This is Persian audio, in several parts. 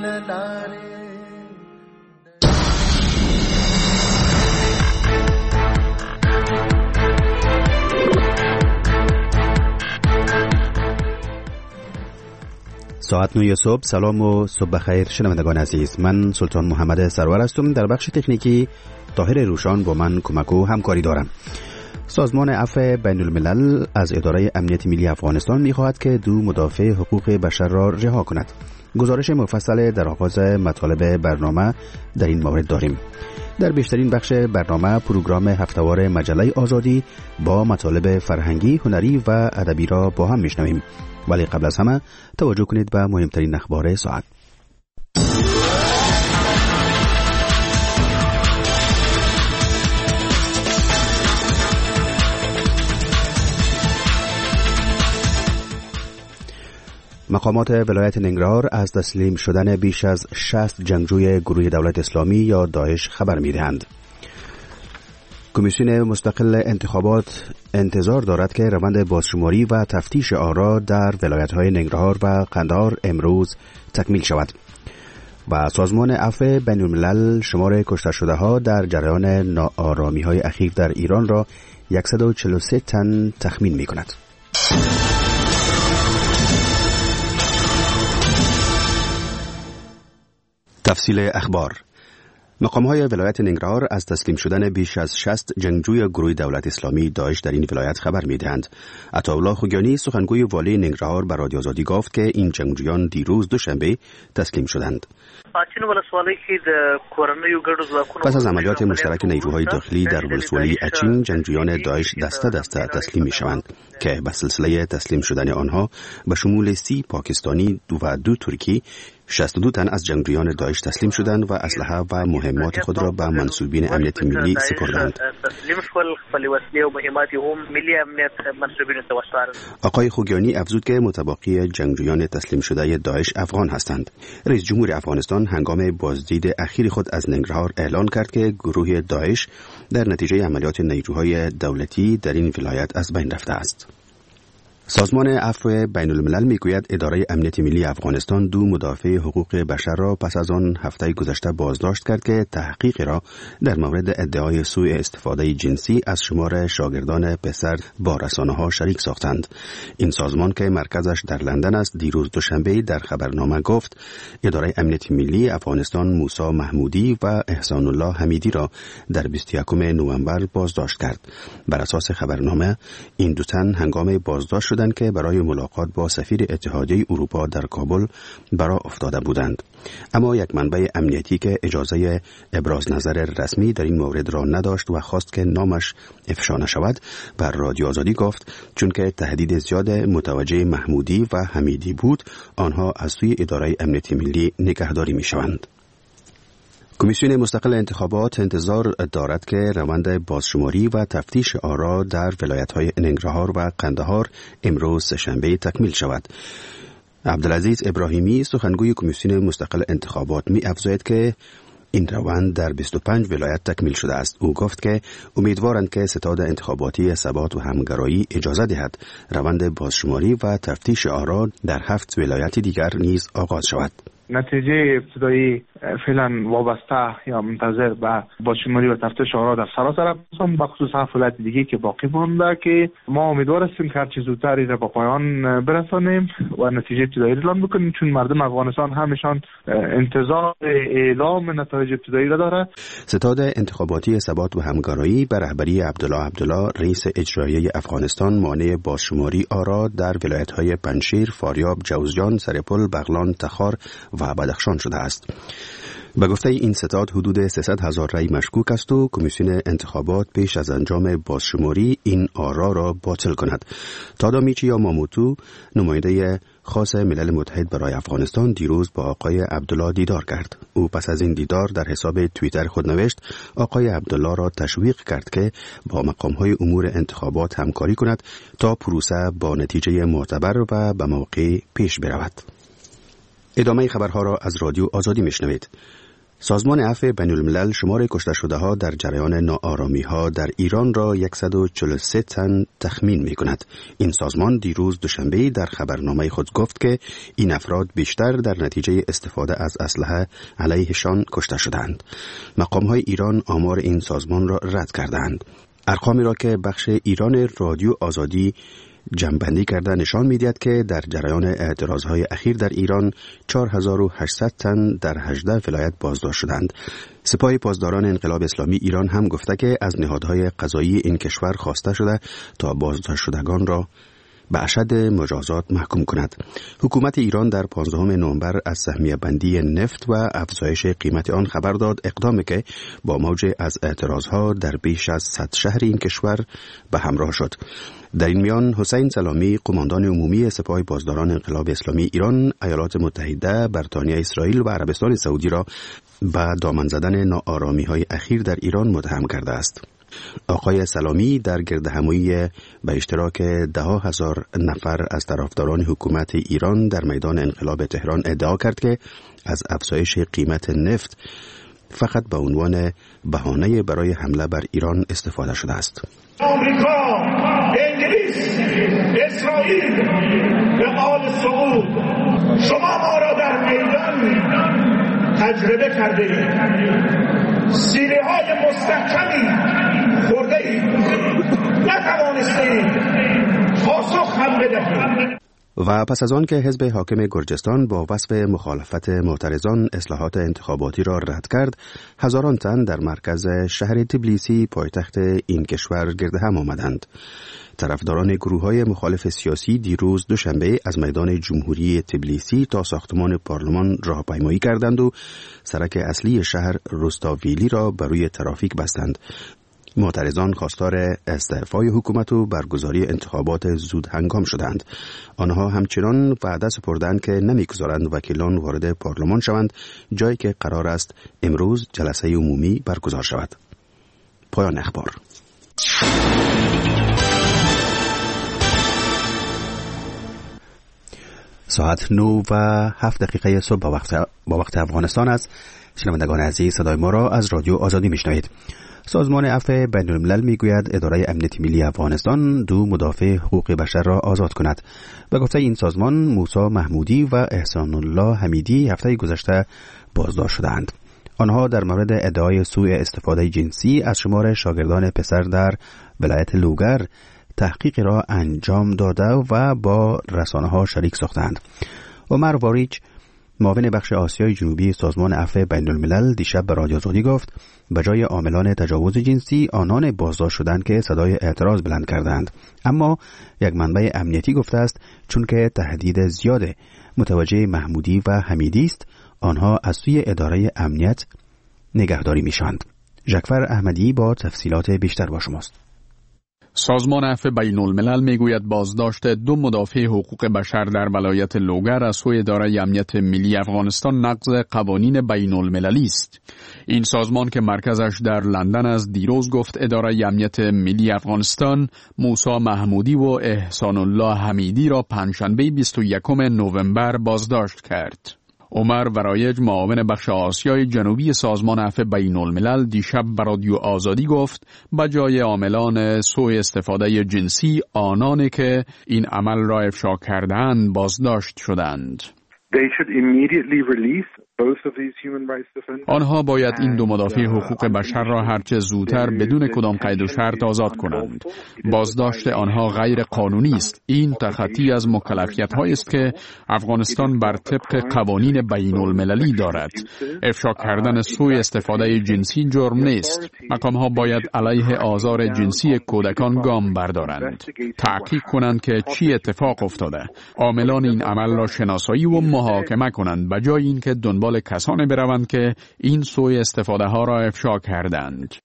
ساعت 9 صبح. سلام و صبح بخیر شنوندگان عزیز. من سلطان محمد سرور هستم. در بخش تکنیکی طاهر روشان با من کمک و همکاری دارم. سازمان عفو بین الملل از اداره امنیت ملی افغانستان می‌خواهد که دو مدافع حقوق بشر را رها کند. گزارش مفصل در آغاز مطالب برنامه در این مورد داریم. در بیشترین بخش برنامه پروگرام هفته‌وار مجله آزادی با مطالب فرهنگی، هنری و ادبی را با هم میشنویم. ولی قبل از همه توجه کنید به مهمترین اخبار ساعت. مقامات ولایت ننگرهار از تسلیم شدن بیش از 60 جنگجوی گروه دولت اسلامی یا داعش خبر می‌دهند. کمیسیون مستقل انتخابات انتظار دارد که روند بازشماری و تفتیش آرا در ولایت‌های ننگرهار و قندهار امروز تکمیل شود. و سازمان عفو بین الملل شمار کشته شده‌ها در جریان ناآرامی‌های اخیر در ایران را 143 تن تخمین می‌کند. تفصیل اخبار. مقام‌های ولایت ننگرهار از تسلیم شدن بیش از 60 جنگجوی گروه دولت اسلامی داعش در این ولایت خبر می‌دهند. عطاالله خوگیانی سخنگوی والی ننگرهار به رادیو آزادی گفت که این جنگجویان دیروز دوشنبه تسلیم شدند. پس از عملیات مشترک نیروهای داخلی در ولسوالی اچین، جنگجویان داعش دسته دسته تسلیم می‌شوند که به سلسله تسلیم شدن آنها به شمول 30 پاکستانی و 2 ترکی 62 تن از جنگجویان داعش تسلیم شدند و اسلحه و مهمات خود را به منصوبین امنیت ملی سپردند. آقای خوگیانی افزود که متباقی جنگجویان تسلیم شده داعش افغان هستند. رئیس جمهور افغانستان هنگام بازدید اخیر خود از ننگرهار اعلان کرد که گروه داعش در نتیجه عملیات نیروهای دولتی در این ولایت از بین رفته است. سازمان عفو بین الملل میگوید اداره امنیت ملی افغانستان 2 مدافع حقوق بشر را پس از آن هفته گذشته بازداشت کرد که تحقیق را در مورد ادعای سوء استفاده جنسی از شمار شاگردان پسر با رسانه‌ها شریک ساختند. این سازمان که مرکزش در لندن است دیروز دوشنبه در خبرنامه گفت اداره امنیت ملی افغانستان موسی محمودی و احسان الله حمیدی را در 21 نوامبر بازداشت کرد. بر اساس خبرنامه این دو تن هنگام بازداشت شدند که برای ملاقات با سفیر اتحادیه اروپا در کابل برآ افتاده بودند. اما یک منبع امنیتی که اجازه ابراز نظر رسمی در این مورد را نداشت و خواست که نامش افشا نشود بر رادیو آزادی گفت چون که تهدید زیاد متوجه محمودی و حمیدی بود آنها از سوی اداره امنیت ملی نگهداری می شوند. کمیسیون مستقل انتخابات انتظار دارد که روند بازشماری و تفتیش آرا در ولایت‌های ننگرهار و قندهار امروز سه‌شنبه تکمیل شود. عبدالعزیز ابراهیمی سخنگوی کمیسیون مستقل انتخابات می‌افزاید که این روند در 25 ولایت تکمیل شده است. او گفت که امیدوارند که ستاد انتخاباتی ثبات و همگرایی اجازه دهد روند بازشماری و تفتیش آرا در 7 ولایت دیگر نیز آغاز شود. نتیجه ابتدایی فعلا وابسته یا منتظر به بازشماری و تفتیش آرا در سراسر افغانستان به خصوص 7 ولایت دیگه که باقی مانده که ما امیدوار هستیم که هرچه زودتر این را به پایان برسانیم و نتیجه ابتدایی اعلام بکنیم چون مردم افغانستان همشان انتظار اعلام نتایج ابتدایی را دارد. ستاد انتخاباتی ثبات و همگرایی به رهبری عبدالله رئیس اجرایی افغانستان مانع بازشماری آرا در ولایت‌های پنجشیر، فاریاب، جوزجان، سرپل، بغلان، تخار و بدخشان شده است. به گفته این ستاد حدود 300,000 رای مشکوک است و کمیسیون انتخابات پیش از انجام بازشماری این آرا را باطل کند. تادامیچی یا ماموتو نماینده خاص ملل متحد برای افغانستان دیروز با آقای عبدالله دیدار کرد. او پس از این دیدار در حساب توییتر خود نوشت آقای عبدالله را تشویق کرد که با مقام‌های امور انتخابات همکاری کند تا پروسه با نتیجه معتبر و به موقع پیش برود. ادامه خبرها را از رادیو آزادی میشنوید. سازمان عفو بین‌الملل شمار کشته شده ها در جریان ناآرامی ها در ایران را 143 تن تخمین می کند. این سازمان دیروز دوشنبه در خبرنامه خود گفت که این افراد بیشتر در نتیجه استفاده از اسلحه علیهشان کشته شدند. مقام های ایران آمار این سازمان را رد کردند. ارقامی را که بخش ایران رادیو آزادی جمع‌بندی کرده نشان می‌دهد که در جریان اعتراضهای اخیر در ایران 4800 تن در 18 ولایت بازداشت شدند. سپاه پاسداران انقلاب اسلامی ایران هم گفته که از نهادهای قضایی این کشور خواسته شده تا بازداشت شدگان را به اشد مجازات محکوم کند. حکومت ایران در 15 نوامبر از سهمیه بندی نفت و افزایش قیمت آن خبر داد، اقدامی که با موج از اعتراضها در بیش از 100 شهر این کشور به همراه شد. در این میان حسین سلامی، قماندان عمومی سپاه پاسداران انقلاب اسلامی ایران، ایالات متحده، بریتانیا، اسرائیل و عربستان سعودی را به دامن زدن ناآرامی‌های اخیر در ایران متهم کرده است. آقای سلامی در گردهمایی به اشتراک 10,000 نفر از طرفداران حکومت ایران در میدان انقلاب تهران ادعا کرد که از افزایش قیمت نفت فقط به عنوان بهانه برای حمله بر ایران استفاده شده است. آمریکا، انگلیس، اسرائیل و آل سعود، شما ما را در میدان تجربه کرده اید. سیره‌های مستحکمی خورده اید. نتوانستید پاسخ هم بدهید. و پس از آن که حزب حاکم گرجستان با وصف مخالفت معترضان اصلاحات انتخاباتی را رد کرد، هزاران تن در مرکز شهر تبلیسی پایتخت این کشور گرد هم آمدند. طرفداران گروه‌های مخالف سیاسی دیروز دوشنبه از میدان جمهوری تبلیسی تا ساختمان پارلمان راهپیمایی کردند و سرک اصلی شهر روستاویلی را بر روی ترافیک بستند. معترضان خواستار استعفای حکومت و برگزاری انتخابات زود هنگام شدند. آنها همچنان وعده سپردند که نمیگذارند وکیلان وارد پارلمان شوند، جایی که قرار است امروز جلسه عمومی برگزار شود. پایان اخبار. ساعت 9:07 صبح با وقت افغانستان است. شنوندگان عزیز، صدای ما را از رادیو آزادی میشنوید. سازمان عفو بین‌الملل میگوید اداره امنیتی ملی افغانستان 2 مدافع حقوق بشر را آزاد کند. به گفته این سازمان، موسی محمودی و احسان الله حمیدی هفته گذشته بازداشت شدند. آنها در مورد ادعای سوء استفاده جنسی از شمار شاگردان پسر در ولایت لوگر تحقیق را انجام داده و با رسانه‌ها شریک ساختند. عمر واریچ، معاون بخش آسیای جنوبی سازمان عفو بین‌الملل، دیشب به رادیو آزادی گفت به جای عاملان تجاوز جنسی آنان بازداشت شدند که صدای اعتراض بلند کردند. اما یک منبع امنیتی گفته است چون که تهدید زیاد متوجه محمودی و حمیدی است، آنها از سوی اداره امنیت نگهداری میشوند. ژکفر احمدی با تفصیلات بیشتر با شماست. سازمان عفو بین‌الملل میگوید بازداشت 2 مدافع حقوق بشر در ولایت لوگر از سوی اداره امنیت ملی افغانستان نقض قوانین بین‌المللی است. این سازمان که مرکزش در لندن است دیروز گفت اداره امنیت ملی افغانستان موسی محمودی و احسان الله حمیدی را پنجشنبه 21 نوامبر بازداشت کرد. عمر ورایج، معاون بخش آسیای جنوبی سازمان عفو بین‌الملل، دیشب به رادیو آزادی گفت به جای عاملان سوء استفاده جنسی آنانی که این عمل را افشا کردند بازداشت شدند. آنها باید این 2 مدافع حقوق بشر را هرچه زودتر بدون کدام قید و شرط آزاد کنند. بازداشت آنها غیر قانونی است. این تخطی از مکلفیت‌هایی است که افغانستان بر طبق قوانین بین‌المللی دارد. افشا کردن سوء استفاده جنسی جرم نیست. مقام‌ها باید علیه آزار جنسی کودکان گام بردارند. تحقیق کنند که چی اتفاق افتاده. عاملان این عمل را شناسایی و محاکمه کنند به جای اینکه دنبال کسانی بروند که این سوء استفاده ها را افشا کردند.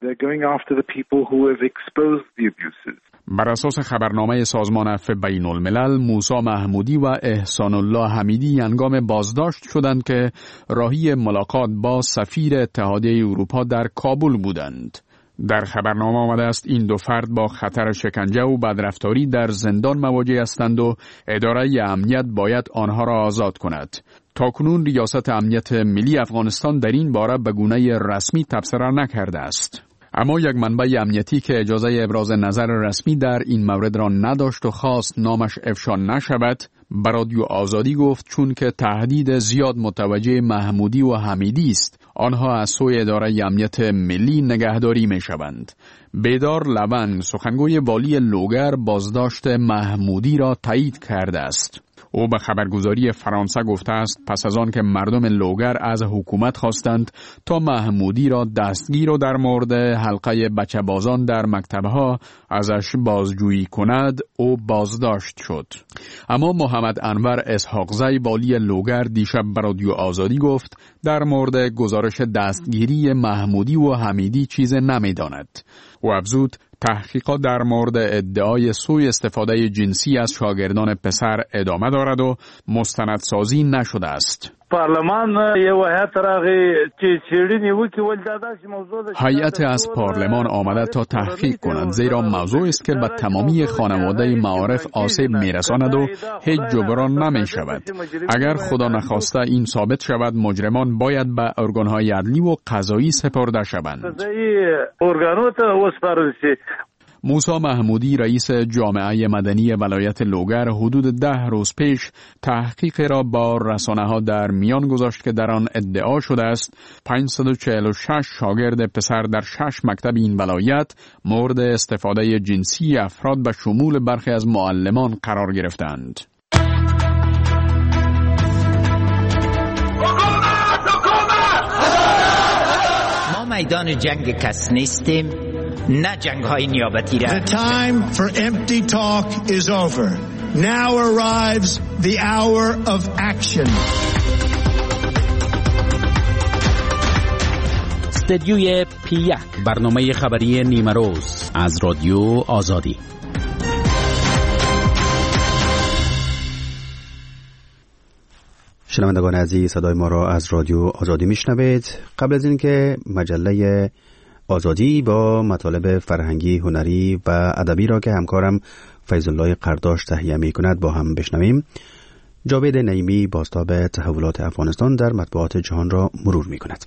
بر اساس خبرنامه سازمان عفو بین‌الملل، موسی محمودی و احسان الله حمیدی هنگام بازداشت شدند که راهی ملاقات با سفیر اتحادیه اروپا در کابل بودند. در خبرنامه آمده است این 2 فرد با خطر شکنجه و بدرفتاری در زندان مواجه هستند و اداره امنیت باید آنها را آزاد کند. تاکنون ریاست امنیت ملی افغانستان در این باره به گونه رسمی تبصره نکرده است. اما یک منبع امنیتی که اجازه ابراز نظر رسمی در این مورد را نداشت و خواست نامش افشا نشود، به رادیو آزادی گفت چون که تهدید زیاد متوجه محمودی و حمیدی است، آنها از سوی اداره امنیت ملی نگهداری می شوند. بیدار لبن، سخنگوی والی لوگر، بازداشت محمودی را تایید کرده است. او به خبرگزاری فرانسه گفته است پس از آن که مردم لوگر از حکومت خواستند تا محمودی را دستگیر و در مورد حلقه بچه بازان در مکتبها ازش بازجویی کند، او بازداشت شد. اما محمد انور اسحاقزی والی لوگر دیشب به رادیو آزادی گفت در مورد گزارش دستگیری محمودی و حمیدی چیز نمی‌داند. او افزود تحقیقات در مورد ادعای سوء استفاده جنسی از شاگردان پسر ادامه دارد و مستندسازی نشده است. هیئت از پارلمان آمده تا تحقیق کند، زیرا موضوع است که به تمامی خانواده معارف آسیب میرساند و هیچ جبران نمی شود. اگر خدا نخواسته این ثابت شود، مجرمان باید به ارگانهای عدلی و قضایی سپرده شوند. موسی محمودی رئیس جامعه مدنی ولایت لوگر حدود 10 روز پیش تحقیق را با رسانه‌ها در میان گذاشت که در آن ادعا شده است 546 شاگرد پسر در 6 مکتب این ولایت مورد استفاده جنسی افراد به شمول برخی از معلمان قرار گرفتند. ما میدان جنگ کس نیستیم، نه جنگ های نیابتی را. The time for empty talk is over. Now arrives the hour of action. استدیوی P1 برنامه خبری نیمه روز از رادیو آزادی. شنوندگان عزیز، صدای ما را از رادیو آزادی میشنوید. قبل از اینکه مجله آزادی با مطالب فرهنگی، هنری و ادبی را که همکارم فیض الله قرداش تهیه می کند با هم بشنویم، جاوید نعیمی بازتاب تحولات افغانستان در مطبوعات جهان را مرور می کند.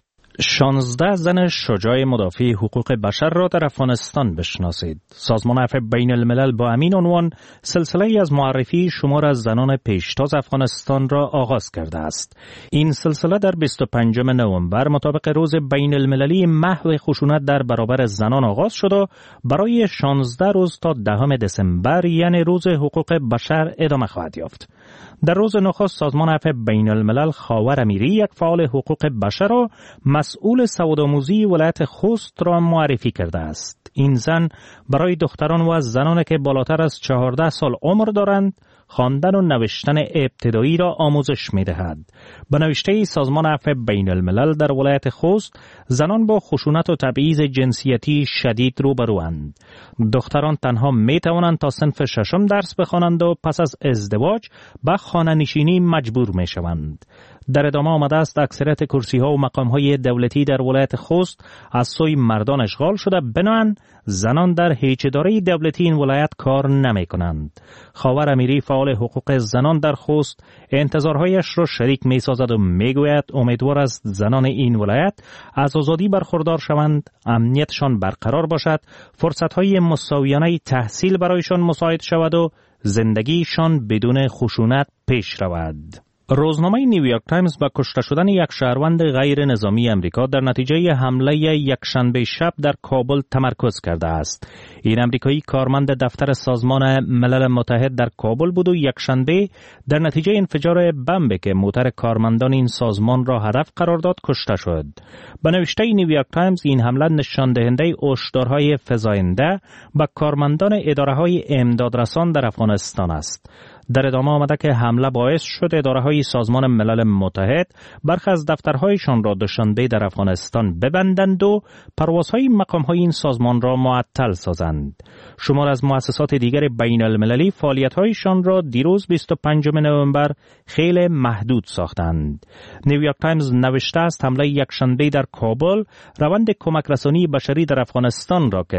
16 زن شجاع مدافع حقوق بشر را در افغانستان بشناسید. سازمان عفو بین الملل با همین عنوان سلسله‌ای از معرفی شمار از زنان پیشتاز افغانستان را آغاز کرده است. این سلسله در 25 نوامبر مطابق روز بین المللی محو خشونت در برابر زنان آغاز شد و برای 16 روز تا 10 دسامبر یعنی روز حقوق بشر ادامه خواهد یافت. در روز نخست سازمان عفو بین الملل خاور امیری، یک فعال حقوق بشر را مسئول سوادآموزی ولایت خوست را معرفی کرده است. این زن برای دختران و زنان که بالاتر از 14 سال عمر دارند خواندن و نوشتن ابتدایی را آموزش می‌دهد. به نوشته سازمان عفو بین الملل در ولایت خوست، زنان با خشونت و تبعیض جنسیتی شدید روبروند. دختران تنها می‌توانند تا صنف 6 درس بخوانند و پس از ازدواج به خانه‌نشینی مجبور می‌شوند. در ادامه آمده است اکثریت کرسی‌ها و مقام‌های دولتی در ولایت خوست از سوی مردان اشغال شده، بنابراین زنان در هیچ اداره دولتی این ولایت کار نمی‌کنند. خاور امیری فعال حقوق زنان در خوست انتظارهایش را شریک می‌سازد و می‌گوید امیدوار است زنان این ولایت از آزادی برخوردار شوند، امنیتشان برقرار باشد، فرصت‌های مساویانه تحصیل برایشان مساعد شود و زندگیشان بدون خشونت پیش رود. روزنامه نیویورک تایمز با کشته شدن یک شهروند غیر نظامی امریکا در نتیجه حمله یکشنبه شب در کابل تمرکز کرده است. این امریکایی کارمند دفتر سازمان ملل متحد در کابل بود و یکشنبه در نتیجه انفجار بمبی که موتر کارمندان این سازمان را هدف قرار داد کشته شد. به نوشته نیویورک تایمز این حمله نشان دهنده هشدارهای فزاینده به کارمندان اداره‌های امدادرسان در افغانستان است. در ادامه آمده که حمله باعث شد اداره‌های سازمان ملل متحد برخی از دفترهایشان را دوشنبه در افغانستان ببندند و پروازهای مقام‌های این سازمان را معطل سازند. شمار از مؤسسات دیگر بین المللی فعالیت‌هایشان را دیروز 25 نوامبر خیلی محدود ساختند. نیویورک تایمز نوشته است حمله یکشنبه در کابل روند کمک رسانی بشری در افغانستان را که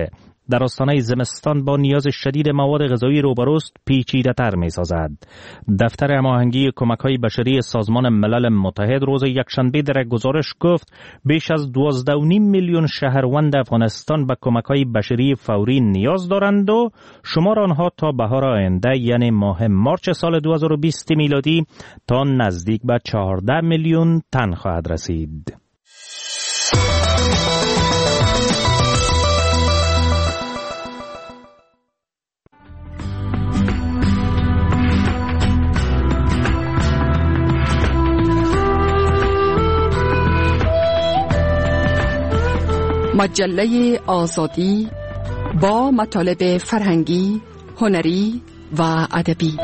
در آستانه زمستان با نیاز شدید مواد غذایی روبروست پیچیده‌تر می‌سازد. دفتر هماهنگی کمک‌های بشری سازمان ملل متحد روز یکشنبه در گزارش گفت بیش از 12.5 میلیون شهروند افغانستان به کمک‌های بشری فوری نیاز دارند و شمار آنها تا بهار آینده یعنی ماه مارچ سال 2020 میلادی تا نزدیک به 14 میلیون تن خواهد رسید. مجله آزادی با مطالب فرهنگی، هنری و ادبی.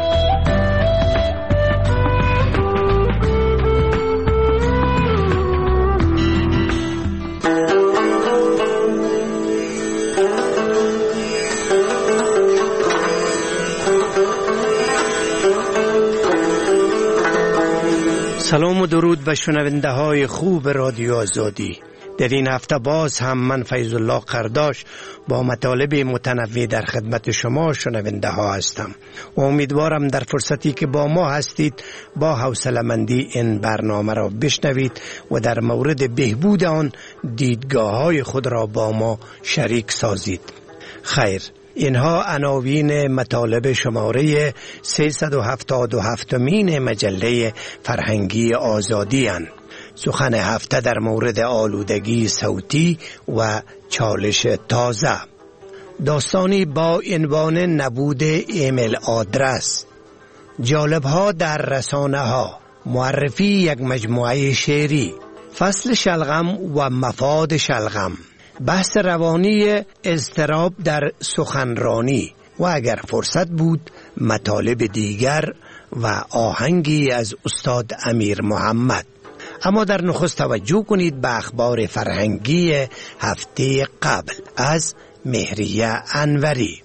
سلام و درود به شنونده های خوب رادیو آزادی. در این هفته باز هم من فیض الله قرداش با مطالب متنوع در خدمت شما شنونده ها هستم و امیدوارم در فرصتی که با ما هستید با حوصله‌مندی این برنامه را بشنوید و در مورد بهبود آن دیدگاه های خود را با ما شریک سازید. خیر، اینها عناوین مطالب شماره 377 مجله فرهنگی آزادی اند. سخن هفته در مورد آلودگی صوتی و چالش تازه. داستانی با عنوان نبود ایمیل آدرس. جالب‌ها در رسانه ها. معرفی یک مجموعه شعری. فصل شلغم و مفاد شلغم. بحث روانی اضطراب در سخنرانی و اگر فرصت بود مطالب دیگر و آهنگی از استاد امیر محمد. اما در نخست توجه کنید به اخبار فرهنگی هفته قبل از مهریه انوری.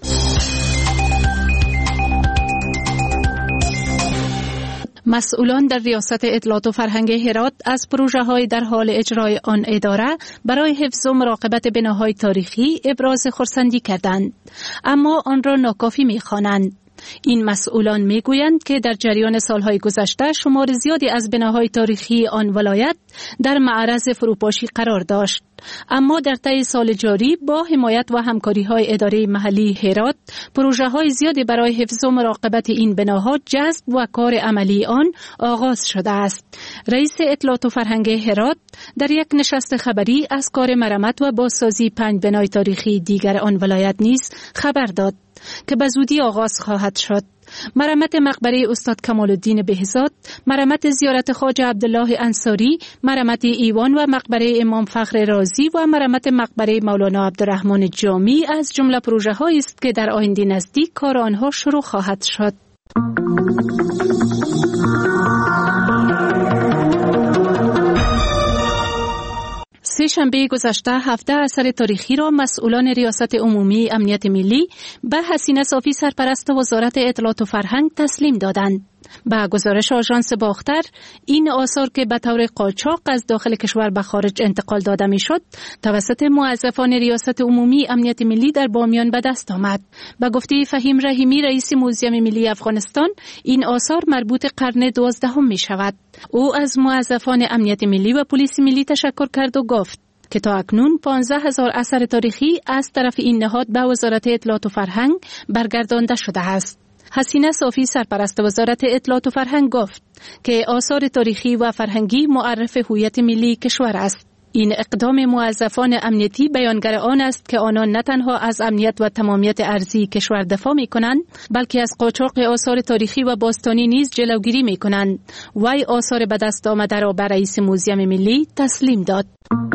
مسئولان در ریاست اطلاعات و فرهنگ هرات از پروژه‌های در حال اجرای آن اداره برای حفظ و مراقبت بناهای تاریخی ابراز خرسندی کردند، اما آن را ناکافی می‌خوانند. این مسئولان میگویند که در جریان سالهای گذشته شمار زیادی از بناهای تاریخی آن ولایت در معرض فروپاشی قرار داشت، اما در طی سال جاری با حمایت و همکاری‌های اداره محلی هرات پروژه‌های زیادی برای حفظ و مراقبت این بناها جذب و کار عملی آن آغاز شده است. رئیس اطلاعات و فرهنگ هرات در یک نشست خبری از کار مرمت و بازسازی 5 بنای تاریخی دیگر آن ولایت نیز خبر داد که به زودی آغاز خواهد شد. مرمت مقبره استاد کمال الدین بهزاد، مرمت زیارت خواجه عبدالله انصاری، مرمت ایوان و مقبره امام فخر رازی و مرمت مقبره مولانا عبدالرحمن جامی از جمله پروژه‌هایی است که در آینده نزدیک کار آنها شروع خواهد شد. سه شنبه گذشته 17 اثر تاریخی را مسئولان ریاست عمومی امنیت ملی به حسینه صافی سرپرست وزارت اطلاعات و فرهنگ تسلیم دادند. به گزارش آژانس باختر این آثار که به طور قاچاق از داخل کشور به خارج انتقال داده میشد توسط موظفان ریاست عمومی امنیت ملی در بامیان به دست آمد. به گفته فهیم رحیمی رئیس موزیم ملی افغانستان این آثار مربوط قرن 12 می شود. او از موظفان امنیت ملی و پلیس ملی تشکر کرد و گفت که تا اکنون 15,000 اثر تاریخی از طرف این نهاد به وزارت اطلاعات و فرهنگ برگردانده شده است. حسینه صافی سرپرست وزارت اطلاعات و فرهنگ گفت که آثار تاریخی و فرهنگی معرف هویت ملی کشور است. این اقدام موظفان امنیتی بیانگر آن است که آنان نه تنها از امنیت و تمامیت ارضی کشور دفاع می‌کنند، بلکه از قاچاق آثار تاریخی و باستانی نیز جلوگیری می‌کنند. وی آثار به دست آمده را به رئیس موزیم ملی تسلیم داد.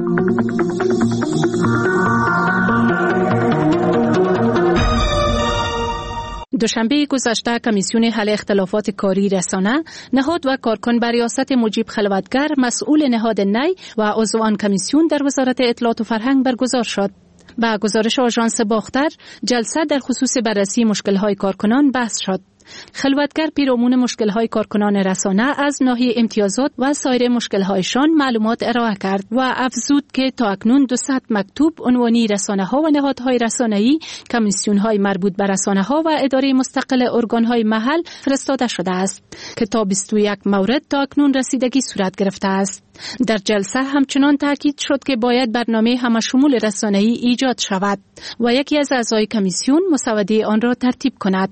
دوشنبه گذشته کمیسیون حل اختلافات کاری رسانه، نهاد و کارکن بر ریاست مجیب خلوتگر مسئول نهاد نی و عضو آن کمیسیون در وزارت اطلاعات و فرهنگ برگزار شد. با گزارش آژانس باختر، جلسه در خصوص بررسی مشکل‌های کارکنان بحث شد. خلوتگر پیرامون مشکل‌های کارکنان رسانه از ناحیه امتیازات و سایر مشکل‌هایشان معلومات ارائه کرد و افزود که تا اکنون 200 مکتوب عنوانی رسانه‌ها و نهادهای رسانه‌ای، کمیسیون‌های مربوط به رسانه‌ها و اداره مستقل ارگان‌های محل فرستاده شده است که تا 21 مورد تا اکنون رسیدگی صورت گرفته است. در جلسه همچنان تاکید شد که باید برنامه همشمول رسانه‌ای ایجاد شود و یکی از اعضای کمیسیون مسوده آن را ترتیب کند.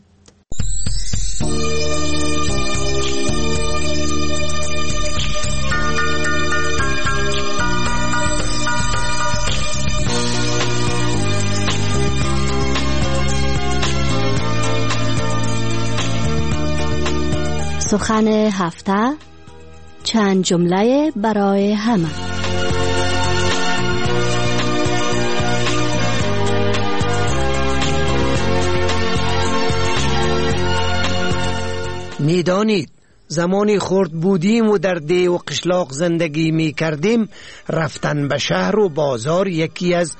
سخن هفته، چند جمله برای همه. میدانید زمانی خرد بودیم و در ده و قشلاق زندگی می کردیم، رفتن به شهر و بازار یکی از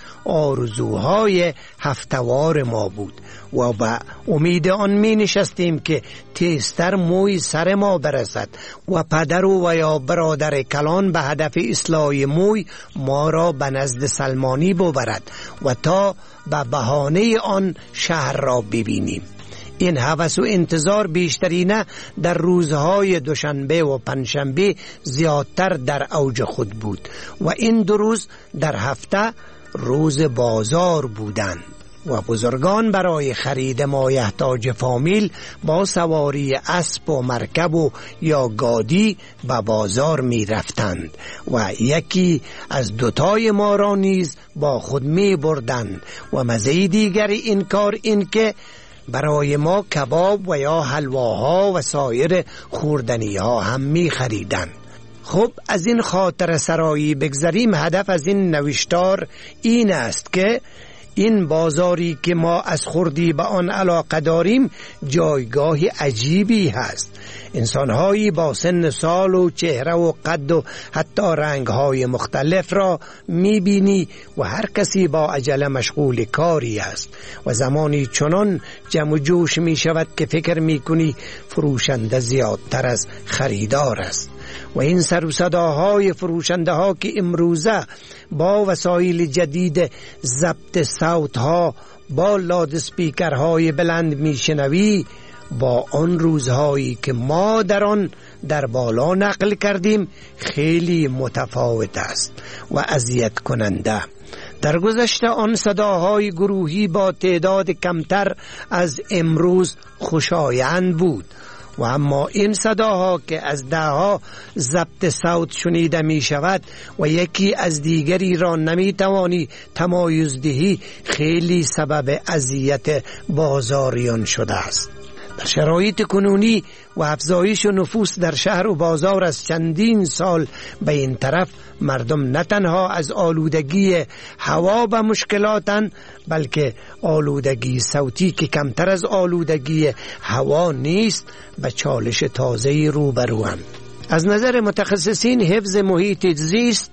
آرزوهای هفتوار ما بود و به امید آن می نشستیم که تیزتر موی سر ما برسد و پدر و یا برادر کلان به هدف اصلاح موی ما را به نزد سلمانی ببرد و تا به بهانه آن شهر را ببینیم. این هوس و انتظار بیشترینه در روزهای دوشنبه و پنجشنبه زیادتر در اوج خود بود و این 2 روز در هفته روز بازار بودند و بزرگان برای خرید مایحتاج فامیل با سواری اسب و مرکب و یا گادی به بازار می رفتند و یکی از دوتای ما را نیز با خود می بردند و مزه دیگر این کار این که برای ما کباب و یا حلواها و سایر خوردنیها هم می خریدند. خب از این خاطر سرایی بگذریم. هدف از این نوشتار این است که این بازاری که ما از خردی به آن علاقه داریم جایگاه عجیبی هست. انسانهایی با سن سال و چهره و قد و حتی رنگهای مختلف را میبینی و هر کسی با عجله مشغول کاری است و زمانی چنان جمع و جوش می شود که فکر می کنی فروشنده زیادتر از خریدار است. و این سر و صداهای فروشنده ها که امروزه با وسایل جدید ضبط صوت ها با لاد اسپیکرهای بلند میشنوی با آن روزهایی که ما در آن در بالا نقل کردیم خیلی متفاوت است و اذیت کننده. در گذشته آن صداهای گروهی با تعداد کمتر از امروز خوشایند بود و اما این صداها که از دهها ضبط صوت شنیده می شود و یکی از دیگری را نمی توانی تمایز دهی خیلی سبب اذیت بازاریان شده است. در شرایط کنونی و افزایش نفوس در شهر و بازار از چندین سال به این طرف مردم نه تنها از آلودگی هوا به مشکلاتن بلکه آلودگی صوتی که کمتر از آلودگی هوا نیست به چالش تازه‌ای روبروان. از نظر متخصصین حفظ محیط زیست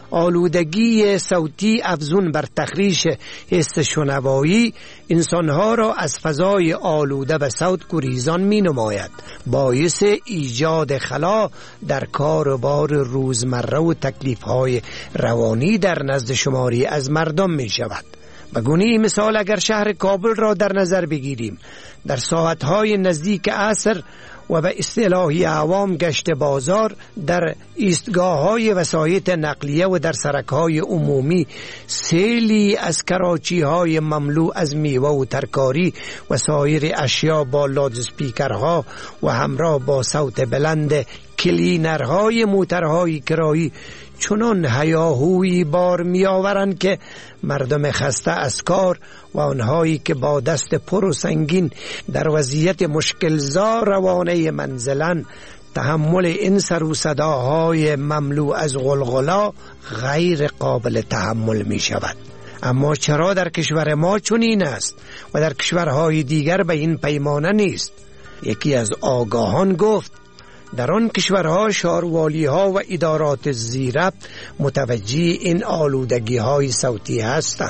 آلودگی صوتی افزون بر تخریش حس شنوایی انسانها را از فضای آلوده به صوت گریزان می نماید، باعث ایجاد خلا در کار و بار روزمره و تکلیف‌های روانی در نزد شماری از مردم می شود. به گونه مثال اگر شهر کابل را در نظر بگیریم، در ساعتهای نزدیک عصر و به اصطلاح عوام گشت بازار در ایستگاه‌های وسایط نقلیه و در سرک‌های عمومی سیلی از کراچی‌های مملو از میوه و ترکاری و سایر اشیا با لادسپیکرها و همراه با صوت بلند کلینرهای موترهای کرایی چنان هیاهویی بار می آورند که مردم خسته از کار و آنهایی که با دست پر و سنگین در وضعیت مشکلزار روانه منزلن تحمل این سر و صداهای مملو از غلغلا غیر قابل تحمل می شود. اما چرا در کشور ما چنین است و در کشورهای دیگر به این پیمانه نیست؟ یکی از آگاهان گفت در آن کشورها شاروالی‌ها و ادارات زیربط متوجه این آلودگی‌های صوتی هستند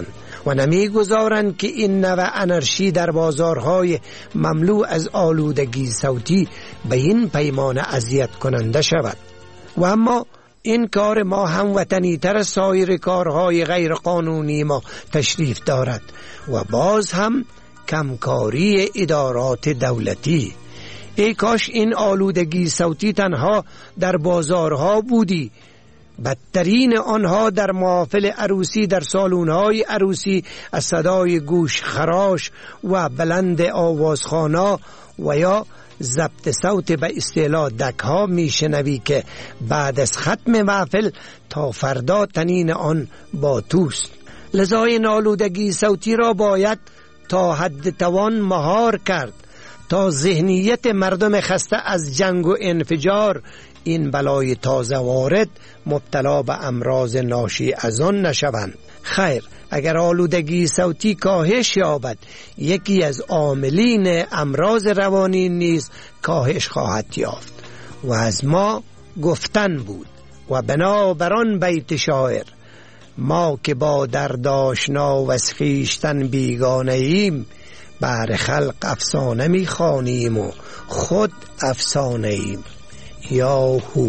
و نمیگذارند که این نوع انرژی در بازارهای مملو از آلودگی صوتی به این پیمانه اذیت کننده شود. و اما این کار ما هموطنی تر از سایر کارهای غیر قانونی ما تشریف دارد و باز هم کمکاری ادارات دولتی. ای کاش این آلودگی صوتی تنها در بازارها بودی، بدترین آنها در محافل عروسی، در سالون‌های عروسی از صدای گوش خراش و بلند آوازخوانا و یا ضبط صوت به اصطلاح دک‌ها میشنوی که بعد از ختم محفل تا فردا تنین آن با توست. لذا این آلودگی صوتی را باید تا حد توان مهار کرد تا ذهنیت مردم خسته از جنگ و انفجار، این بلای تازه وارد، مبتلا به امراض ناشی از آن نشوند. خیر، اگر آلودگی صوتی کاهش یابد، یکی از عاملین امراض روانی نیز کاهش خواهد یافت. و از ما گفتن بود و بنابران بیت شاعر: ما که با درد آشنا و از خویشتن بیگانه ایم، بر خلق افسانه میخوانیم و خود افسانه ایم. یاهو.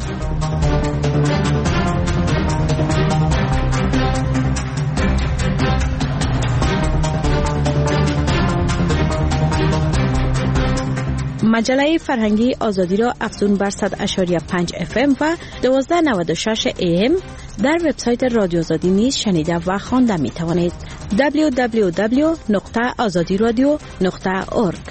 مجله فرهنگی آزادی را افزون بر 100.5 FM و 1296 AM در وبسایت رادیو آزادی نیز شنیده و خوانده می توانید. www.azadiradio.org.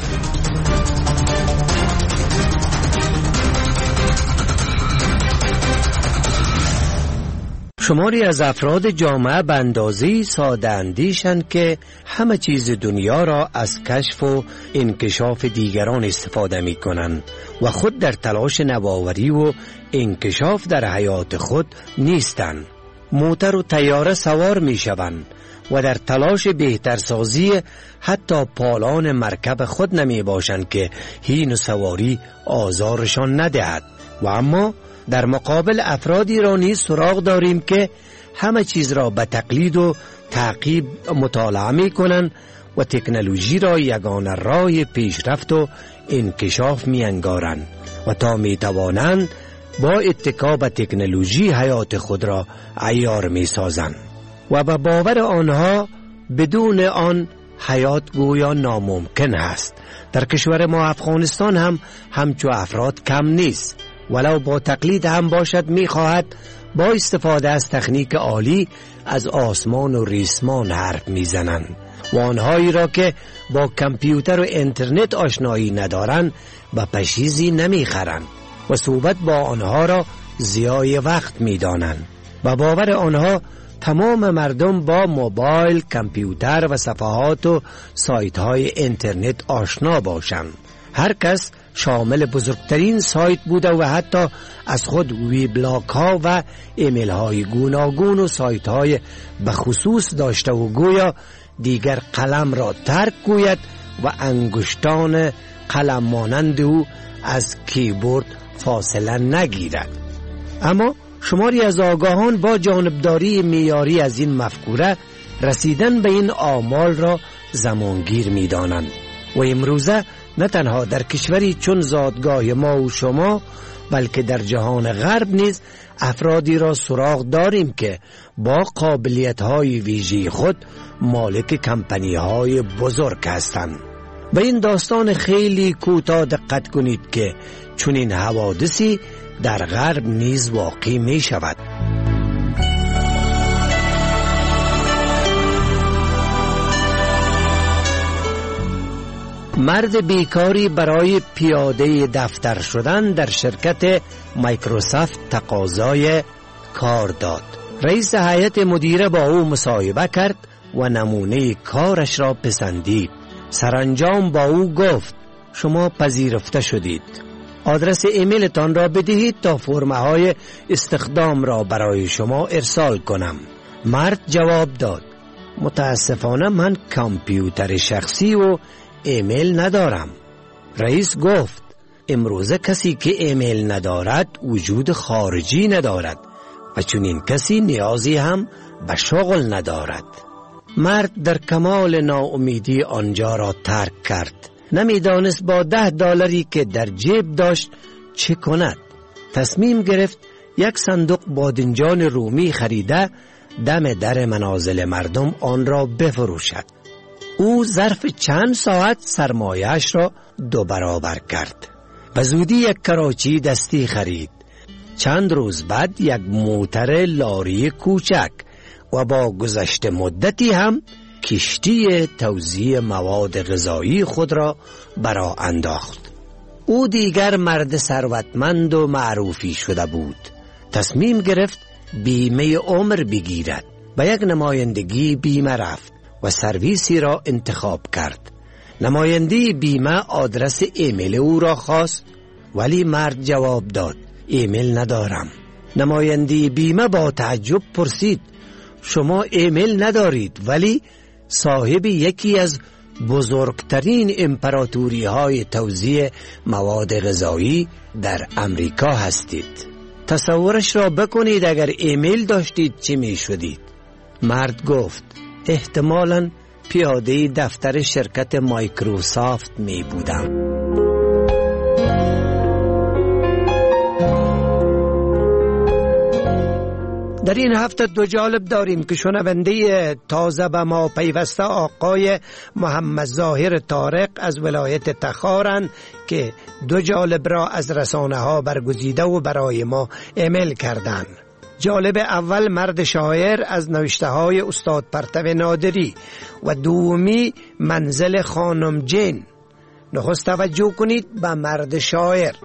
شماری از افراد جامعه به اندازه‌ای ساده اندیشند که همه چیز دنیا را از کشف و انکشاف دیگران استفاده می کنند و خود در تلاش نوآوری و انکشاف در حیات خود نیستند. موتر و طیاره سوار می شوند و در تلاش بهترسازی حتی پالان مرکب خود نمی باشند که هین و سواری آزارشان ندهد. و اما در مقابل افرادی را نیز سراغ داریم که همه چیز را به تقلید و تعقیب مطالعه می کنند و تکنولوژی را یگانه راه پیشرفت و انکشاف می انگارند و تا می توانند با اتکا به تکنولوژی حیات خود را عیار می سازند و به باور آنها بدون آن حیات گویا ناممکن است. در کشور ما افغانستان هم همچو افراد کم نیست، ولو با تقلید هم باشد می‌خواهد با استفاده از تکنیک عالی از آسمان و ریسمان حرف می‌زنند و آنهایی را که با کامپیوتر و اینترنت آشنایی ندارند به پشیزی نمی‌خرند و صحبت با آنها را ضیاع وقت می‌دانند. و باور آنها تمام مردم با موبایل، کامپیوتر و صفحات و سایت‌های اینترنت آشنا باشند. هر کس شامل بزرگترین سایت بوده و حتی از خود ویبلاگ ها و ایمیل های گوناگون و سایت های بخصوص داشته و گویا دیگر قلم را ترک گوید و انگشتان قلم مانند او از کیبورد فاصله نگیرد. اما شماری از آگاهان با جانبداری معیاری از این مفکوره رسیدن به این آمال را زمانگیر می دانند و امروزه نه تنها در کشوری چون زادگاه ما و شما بلکه در جهان غرب نیز افرادی را سراغ داریم که با قابلیت‌های ویژه خود مالک کمپانی‌های بزرگ هستند. به این داستان خیلی کوتاه دقت کنید که چون این حوادثی در غرب نیز واقع می شود. مرد بیکاری برای پیاده دفتر شدن در شرکت مایکروسافت تقاضای کار داد. رئیس هیئت مدیره با او مصاحبه کرد و نمونه کارش را پسندید. سرانجام با او گفت: شما پذیرفته شدید. آدرس ایمیلتان را بدهید تا فرم‌های استخدام را برای شما ارسال کنم. مرد جواب داد: متاسفانه من کامپیوتر شخصی و ایمیل ندارم. رئیس گفت: امروزه کسی که ایمیل ندارد وجود خارجی ندارد و چون این کسی نیازی هم به شغل ندارد. مرد در کمال ناامیدی آنجا را ترک کرد. نمیدانست با $10 که در جیب داشت چه کند. تصمیم گرفت یک صندوق بادنجان رومی خریده دم در منازل مردم آن را بفروشد. او ظرف چند ساعت سرمایه‌اش را 2 برابر کرد و زودی یک کراچی دستی خرید. چند روز بعد یک موتر لاری کوچک و با گذشت مدتی هم کشتی توزیع مواد غذایی خود را برا انداخت. او دیگر مرد ثروتمند و معروفی شده بود. تصمیم گرفت بیمه عمر بگیرد. به یک نمایندگی بیمه رفت و سرویسی را انتخاب کرد. نماینده بیمه آدرس ایمیل او را خواست، ولی مرد جواب داد ایمیل ندارم. نماینده بیمه با تعجب پرسید شما ایمیل ندارید ولی صاحب یکی از بزرگترین امپراتوری های توزیع مواد غذایی در امریکا هستید. تصورش را بکنید اگر ایمیل داشتید چی می شدید؟ مرد گفت احتمالاً پیاده دفتر شرکت مایکروسافت می بودم. در این هفته 2 جالب داریم که شنونده تازه به ما پیوسته آقای محمد ظاهر طارق از ولایت تخارند که 2 جالب را از رسانه ها برگزیده و برای ما ایمیل کردند. جالب اول مرد شاعر از نوشته های استاد پرتو نادری و دومی منزل خانم جین. نخست توجه کنید به مرد شاعر.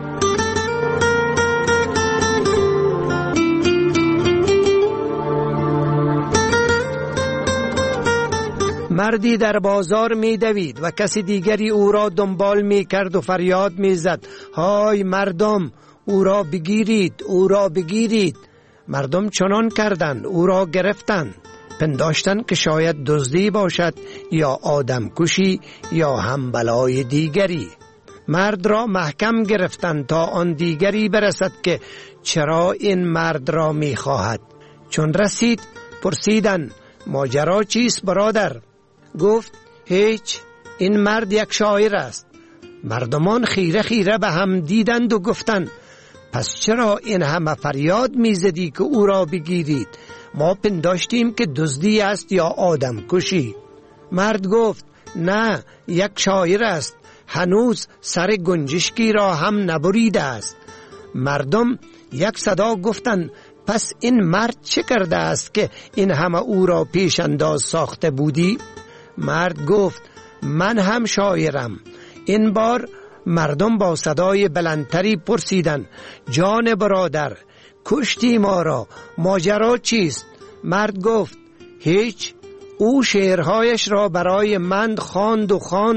مردی در بازار می دوید و کسی دیگری او را دنبال می کرد و فریاد می زد های مردم او را بگیرید، او را بگیرید. مردم چنان کردند، او را گرفتند. پنداشتند که شاید دزدی باشد یا آدم کشی یا هم بلای دیگری. مرد را محکم گرفتند تا آن دیگری برسد که چرا این مرد را می خواهد. چون رسید پرسیدند ماجرا چیست برادر؟ گفت هیچ، این مرد یک شاعر است. مردمان خیره خیره به هم دیدند و گفتند پس چرا این همه فریاد میزدی که او را بگیرید؟ ما پنداشتیم که دزدی است یا آدم کشی. مرد گفت نه، یک شاعر است، هنوز سر گنجشکی را هم نبریده است. مردم یک صدا گفتند پس این مرد چه کرده است که این همه او را پیش انداز ساخته بودی؟ مرد گفت من هم شاعرم. این بار مردم با صدای بلندتری پرسیدند جان برادر کشتی ما را، ماجرا چیست؟ مرد گفت هیچ، او شعرهایش را برای من خواند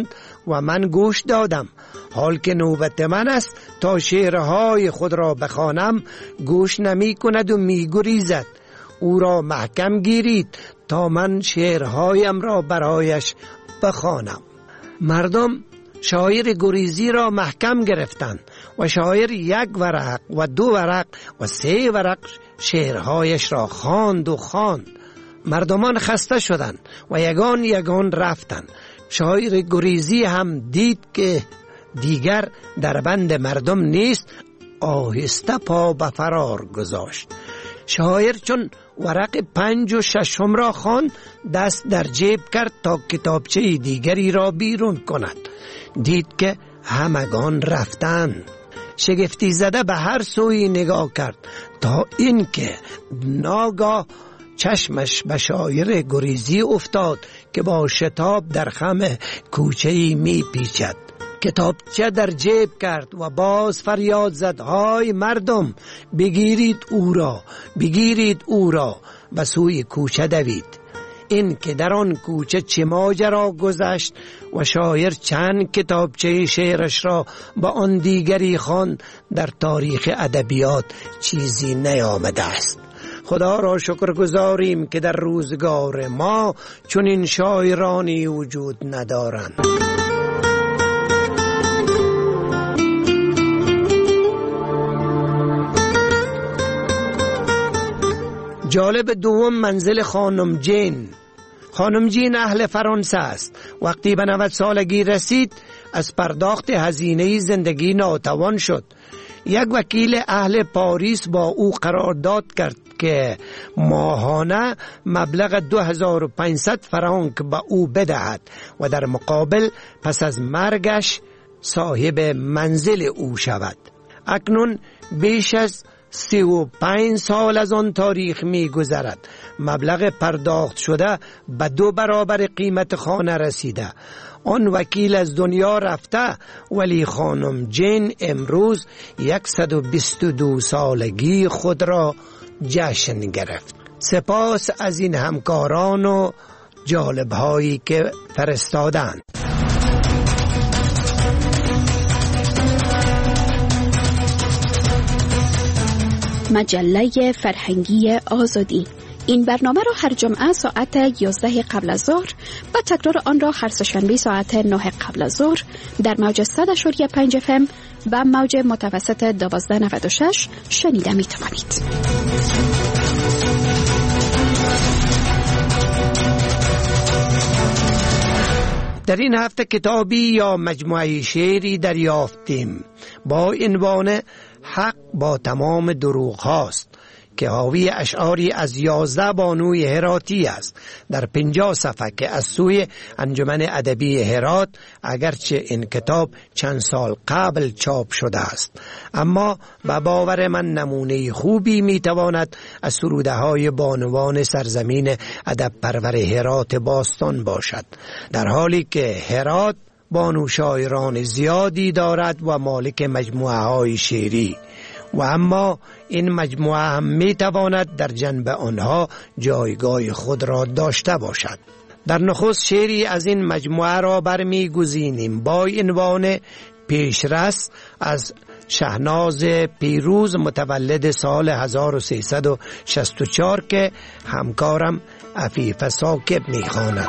و من گوش دادم. حال که نوبت من است تا شعرهای خود را بخوانم گوش نمی کند و می گریزد. او را محکم گیرید تا من شعرهایم را برایش بخوانم. مردم شاعر گریزی را محکم گرفتند و شاعر 1 ورق و 2 ورق و 3 ورق شعرهایش را خواند. مردمان خسته شدند و یگان رفتند. شاعر گریزی هم دید که دیگر در بند مردم نیست، آهسته پا به فرار گذاشت. شاعر چون ورق 5 و 6 را خواند دست در جیب کرد تا کتابچه دیگری را بیرون کند. دید که همگان رفتند. شگفتی زده به هر سوی نگاه کرد تا اینکه ناگاه چشمش به شاعر گریزی افتاد که با شتاب در خم کوچه‌ای می پیچد. کتابچه در جیب کرد و باز فریاد زد های مردم بگیرید او را. به سوی کوچه دوید. این که در آن کوچه چه ماجرا گذشت و شاعر چند کتابچه شعرش را با آن دیگری خواند در تاریخ ادبیات چیزی نیامده است. خدا را شکر گزاریم که در روزگار ما چون این شاعرانی وجود ندارند. جالب دوم منزل خانم جین. خانم جین اهل فرانسه است. وقتی به 90 سالگی رسید از پرداخت هزینه زندگی ناتوان شد. یک وکیل اهل پاریس با او قرارداد کرد که ماهانه مبلغ 2500 فرانک به او بدهد و در مقابل پس از مرگش صاحب منزل او شود. اکنون بیش از 35 سال از آن تاریخ می گذرد. مبلغ پرداخت شده به 2 برابر قیمت خانه رسیده. آن وکیل از دنیا رفته، ولی خانم جین امروز 122 سالگی خود را جشن گرفت. سپاس از این همکاران و جالب‌هایی که فرستادند. مجله فرهنگی آزادی. این برنامه را هر جمعه ساعت 11 قبل از ظهر و تکرار آن را هر سه‌شنبه ساعت 9 قبل از ظهر در موج 100.5 FM و موج متوسط 1296 شنیده می توانید. در این هفته کتابی یا مجموعه شعری دریافتیم با عنوان حق با تمام دروغ هاست که حاوی اشعاری از 11 بانوی هراتی است در 50 صفحه که از سوی انجمن ادبی هرات، اگرچه این کتاب چند سال قبل چاپ شده است، اما به باور من نمونه خوبی میتواند از سروده های بانوان سرزمین ادب پرور هرات باستان باشد، در حالی که هرات بانو شاعران زیادی دارد و مالک مجموعه های شعری، و اما این مجموعه هم می تواند در جنب آنها جایگاه خود را داشته باشد. در نخست شعری از این مجموعه را برمی گزینیم با عنوان پیشرس از شهناز پیروز متولد سال 1364 که همکارم عفیف ثاقب می خواند.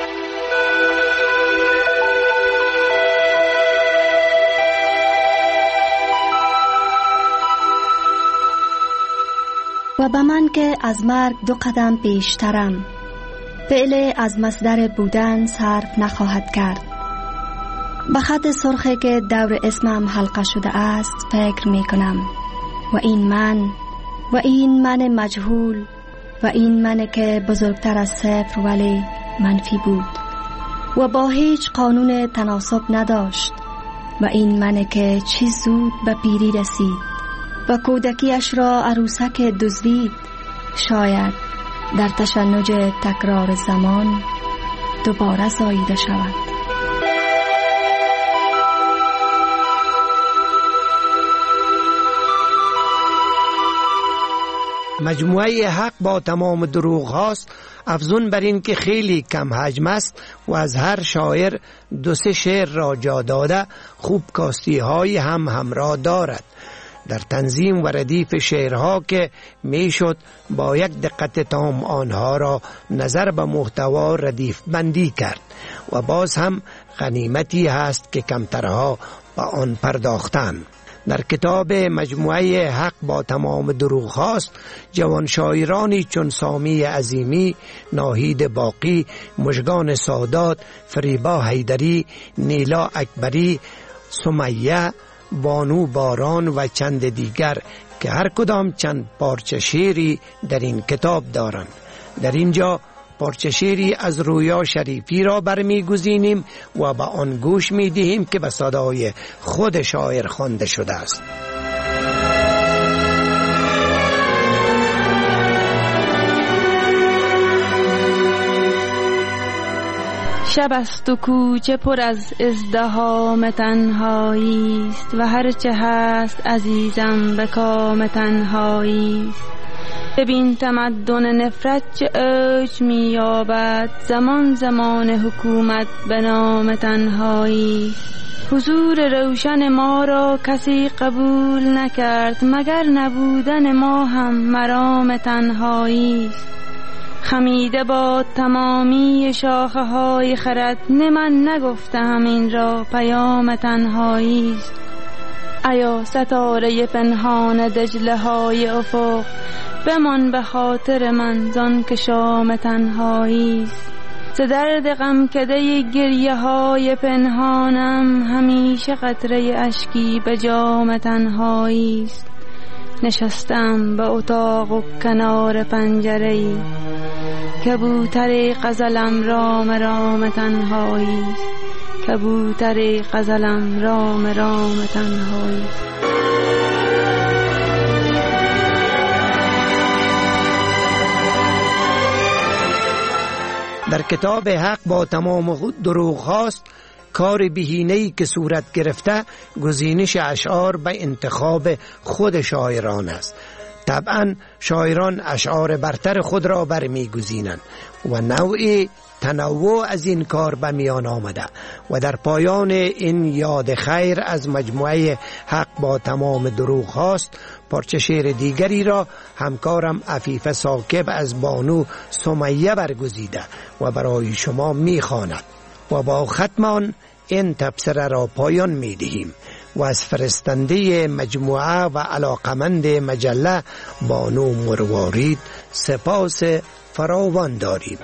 و به من که از مرگ 2 قدم پیشترم، فعل از مصدر بودن صرف نخواهد کرد. به خط سرخی که دور اسمم حلقه شده است فکر می کنم و این من مجهول و این من که بزرگتر از 0 ولی منفی بود و با هیچ قانون تناسب نداشت و این من که چی زود به پیری رسید و کودکیش را عروسک دزدید، شاید در تشنج تکرار زمان دوباره زاییده شود. مجموعه حق با تمام دروغ هاست افزون بر این که خیلی کم حجم است و از هر شاعر 2-3 شعر را جا داده خوب کاستی های هم همراه دارد. در تنظیم و ردیف شعرها که میشد با یک دقت تام آنها را نظر به محتوا ردیف بندی کرد و باز هم غنیمتی هست که کمترها به آن پرداختند. در کتاب مجموعه حق با تمام دروغ هاست جوان شاعرانی چون سامی عظیمی، ناهید باقی، مژگان سادات، فریبا حیدری، نیلا اکبری، سمیه، بانو باران و چند دیگر که هر کدام چند پارچه شعری در این کتاب دارند. در اینجا پارچه شعری از رویا شریفی را برمیگزینیم و به آن گوش میدهیم که به صدای خود شاعر خوانده شده است. شب است و کوچه پر از ازدحام تنهایی است و هرچه هست عزیزم به کام تنهایی است. ببین تمدن نفرت چه اوج می‌یابد، زمان حکومت به نام تنهایی است. حضور روشن ما را کسی قبول نکرد، مگر نبودن ما هم مرام تنهایی است. خمیده با تمامی شاخه های خرد، من نگفتم این را پیام تنهایی است. ایا ستاره پنهان دجله های افق، بمان به خاطر من زان که شام تنهایی است. ز درد غمکده گریه های پنهانم همیشه قطره اشکی به جام تنهایی است. نشستم به اتاق و کنار پنجره‌ای، کبوتر غزلم رام رام تنهایی است. کبوتر غزلم رام رام تنهایی است. در کتاب حق با تمام دروغ هاست کار بهینه‌ای که صورت گرفته گزینش اشعار به انتخاب خود شاعران است. طبعا شاعران اشعار برتر خود را برمیگزینند و نوعی تنوع از این کار به میان آمده و در پایان این یاد خیر از مجموعه حق با تمام دروغ هاست پارچه شعر دیگری را همکارم عفیفه ثاقب از بانو سمیه برگزیده و برای شما میخواند و با ختم این تبصره را پایان میدهیم و از فرستنده مجموعه و علاقمند مجله بانو مروارید سپاس فراوان داریم.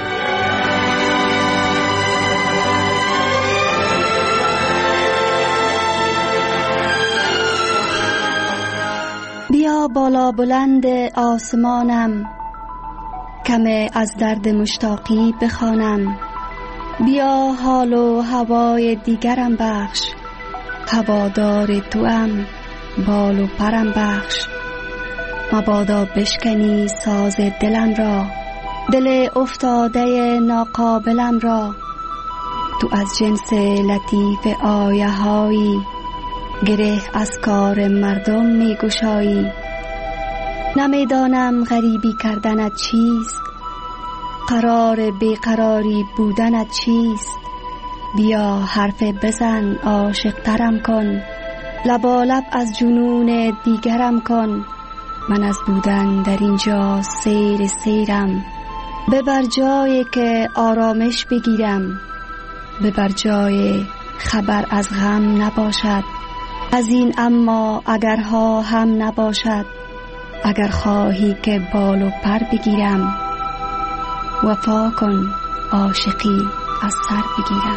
بیا بالا بلند آسمانم، کم از درد مشتاقی بخوانم. بیا حال و هوای دیگرم بخش، هوادار توام بال و پرم بخش. مبادا بشکنی ساز دلم را، دل افتاده ناقابلم را. تو از جنس لطیف آیه هایی، گره از کار مردم می گشایی. نمیدانم غریبی کردنت چیست، قرار بیقراری بودنت چیست. بیا حرف بزن عاشق ترم کن، لبالب از جنون دیگرم کن. من از بودن در اینجا سیرم، ببر جایی که آرامش بگیرم. ببر جای خبر از غم نباشد، از این اما اگرها هم نباشد. اگر خواهی که بال و پر بگیرم، وفا کن عاشقی از سر بگیرم.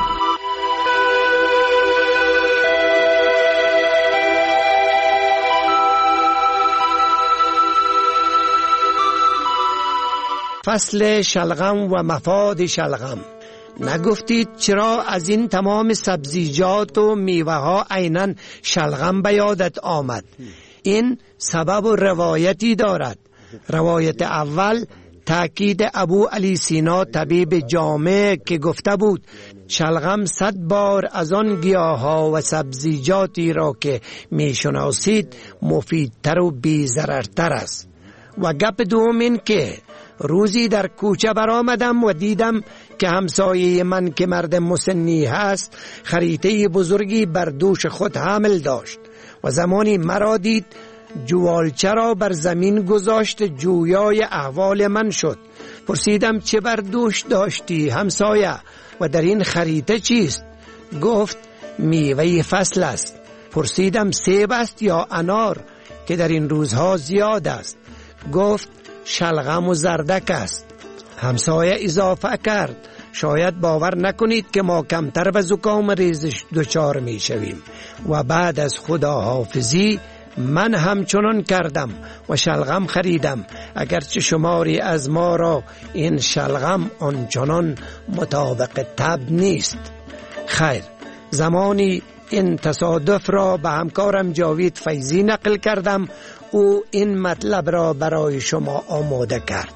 فصل شلغم و مفاد شلغم. نگفتید چرا از این تمام سبزیجات و میوه ها عیناً شلغم به یادت آمد؟ این سبب و روایتی دارد. روایت اول تأکید ابو علی سینا طبیب جامع که گفته بود شلغم 100 بار از آن گیاها و سبزیجاتی را که می شناسید مفیدتر و بی ضررتر است. و گپ دوم این که روزی در کوچه برآمدم و دیدم که همسایه من که مرد مسنی هست خریطه بزرگی بر دوش خود حامل داشت و زمانی مرا دید جوالچه را بر زمین گذاشت جویای احوال من شد. پرسیدم چه بر دوش داشتی همسایه و در این خریطه چیست؟ گفت میوه فصل است. پرسیدم سیب است یا انار که در این روزها زیاد است؟ گفت شلغم و زردک است. همسایه اضافه کرد شاید باور نکنید که ما کمتر به زکام ریزش دچار می شویم. و بعد از خداحافظی من همچنان کردم و شلغم خریدم، اگرچه شماری از ما را این شلغم آنچنان مطابق طب نیست. خیر، زمانی این تصادف را به همکارم جاوید فیضی نقل کردم، او این مطلب را برای شما آماده کرد.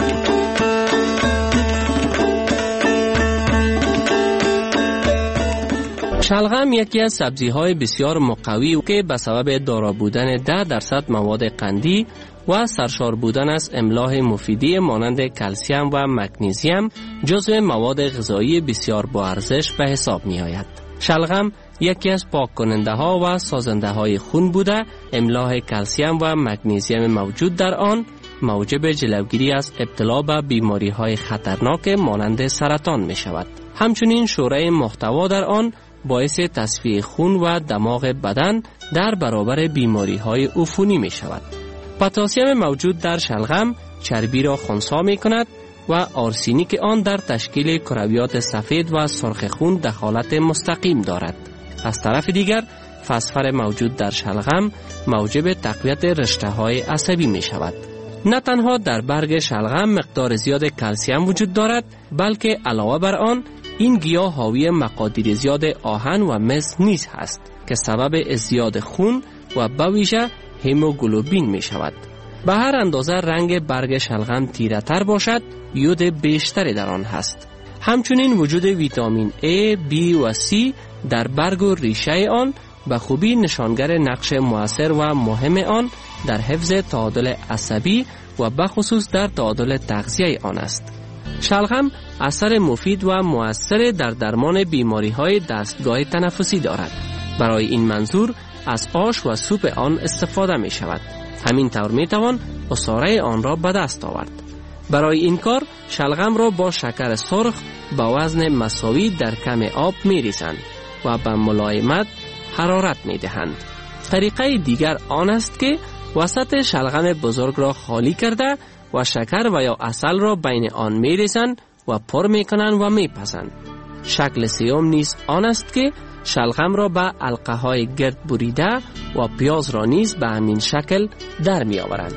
شلغم یکی از سبزی‌های بسیار مقوی که به سبب دارا بودن 10% مواد قندی و سرشار بودن از املاح مفیدی مانند کلسیم و مگنیزیم جزو مواد غذایی بسیار با ارزش به حساب می آید. شلغم یکی از پاک کننده ها و سازنده های خون بوده، املاح کلسیم و مگنیزیم موجود در آن موجب جلوگیری از ابتلا به بیماری های خطرناک مانند سرطان می شود. همچنین شوره محتوا در آن باعث تصفیه خون و دماغ بدن در برابر بیماری های عفونی می شود. پتاسیم موجود در شلغم چربی را خنثی می کند و آرسینیک آن در تشکیل کرویات سفید و سرخ خون دخالت مستقیم دارد. از طرف دیگر فسفر موجود در شلغم موجب تقویت رشته‌های عصبی می شود. نه تنها در برگ شلغم مقدار زیاد کلسیم وجود دارد، بلکه علاوه بر آن این گیاه حاوی مقادیر زیاد آهن و مس نیز هست که سبب ازدیاد خون و به ویژه هموگلوبین می شود. به هر اندازه رنگ برگ شلغم تیره تر باشد، یود بیشتری در آن هست. همچنین وجود ویتامین A، B و C در برگ و ریشه آن به خوبی نشانگر نقش مؤثر و مهم آن در حفظ تعادل عصبی و به خصوص در تعادل تغذیه آن است. شلغم اثر مفید و مؤثر در درمان بیماری‌های دستگاه تنفسی دارد. برای این منظور از آش و سوپ آن استفاده می شود. همین طور می توان عصاره آن را به دست آورد. برای این کار شلغم را با شکر سرخ به وزن مساوی در کم آب می ریزند و به ملایمت حرارت می دهند. طریقه دیگر آن است که وسط شلغم بزرگ را خالی کرده و شکر و یا عسل را بین آن می ریزند و پر می کنند و می پزند. شکل سیوم نیز آن است که شلغم را به حلقه های گرد بریده و پیاز را نیز به همین شکل در می آورند.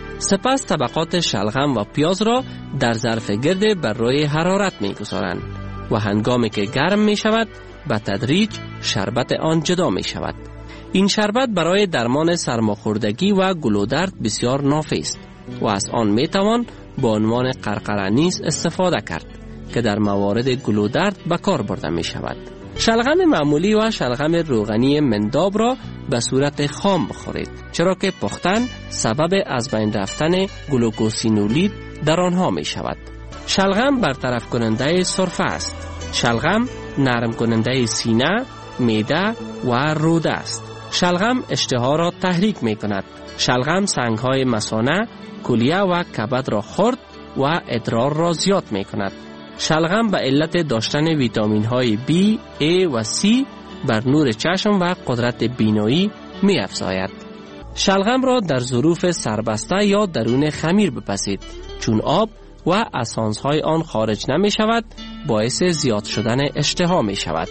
سپس طبقات شلغم و پیاز را در ظرف گرد بر روی حرارت می گذارند و هنگامی که گرم می شود به تدریج شربت آن جدا می شود. این شربت برای درمان سرماخوردگی و گلودرد بسیار نافع است و از آن می توان به عنوان قرقره نیز استفاده کرد که در موارد گلودرد به کار برده می شود. شلغم معمولی و شلغم روغنی منداب را به صورت خام بخورید، چرا که پختن سبب از بین رفتن گلوکوسینولید در آنها می شود. شلغم برطرف کننده سرفه است. شلغم نرم کننده سینه، معده و روده است. شلغم اشتها را تحریک می کند. شلغم سنگهای مثانه، کلیه و کبد را خرد و ادرار را زیاد می کند. شلغم به علت داشتن ویتامین های B، A و C بر نور چشم و قدرت بینایی می افزاید. شلغم را در ظروف سربسته یا درون خمیر بپزید، چون آب و اسانس های آن خارج نمی شود باعث زیاد شدن اشتها می شود.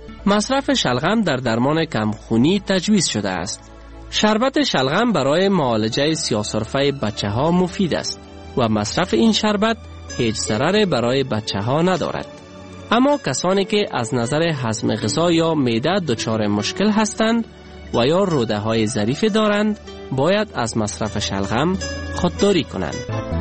مصرف شلغم در درمان کمخونی تجویز شده است. شربت شلغم برای معالجه سیاه‌سرفه بچه ها مفید است و مصرف این شربت هیچ ضرر برای بچه ها ندارد. اما کسانی که از نظر هضم غذا یا معده دچار مشکل هستند و یا روده های ظریف دارند باید از مصرف شلغم خودداری کنند.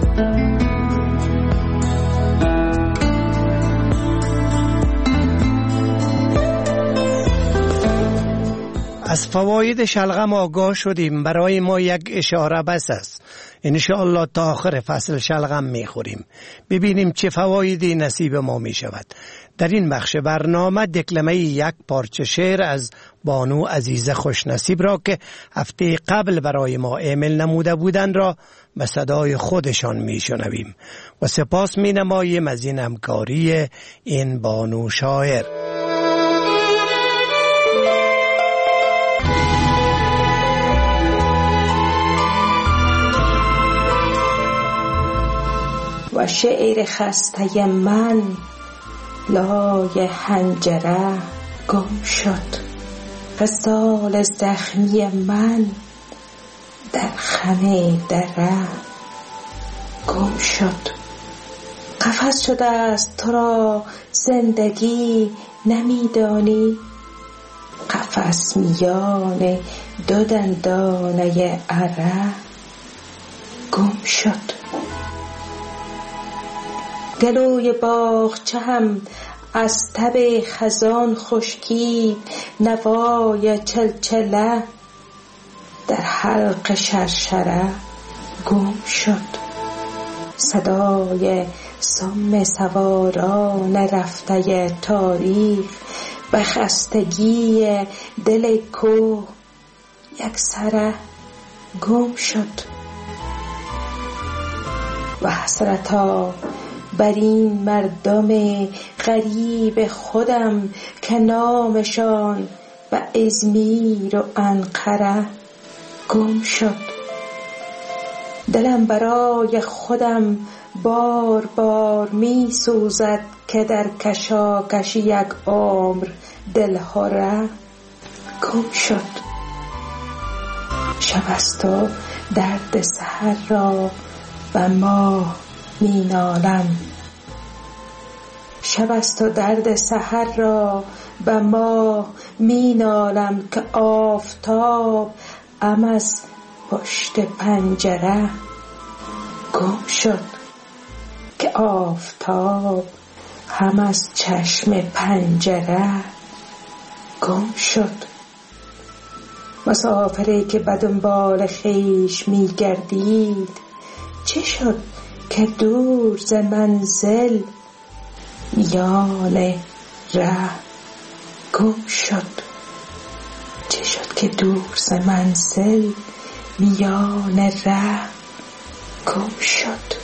از فواید شلغم آگاه شدیم. برای ما یک اشاره بس است. انشاءالله تا آخر فصل شلغم میخوریم، ببینیم چه فوایدی نصیب ما میشود. در این بخش برنامه دکلمه یک پارچه شعر از بانو عزیزه خوشنصیب را که هفته قبل برای ما ایمیل نموده بودند را به صدای خودشان میشنویم و سپاس مینماییم از این همکاری این بانو شاعر. و شعر خسته من لای حنجره گم شد، غزال زخمی من در خم دره گم شد. قفس شده است تو را زندگی نمیدانی، قفس میان دو دندانه اره گم شد. گلوی باغچه هم از تب خزان خشکید، نوای چلچله در حلق شرشره گم شد. صدای سم سواران رفته تاریخ به خستگی دل کوه یک سره گم شد. و حسرتا بر این مردم غریب خودم که نامشان به ازمیر و انقره گم شد. دلم برای خودم بار بار می سوزد که در کشاکش یک عمر دلها ره گم شد. شب است و درد سحر را و ماه می نالم. شب است و درد سحر را و ماه می نالم که آفتاب از پشت پنجره گم شد. که آفتاب هم از چشم پنجره گم شد. مسافری که به دنبال خویش می گردید چه شد که دور ز منزل میان ره گم شد. چه شد که دور ز منزل میان ره گم شد.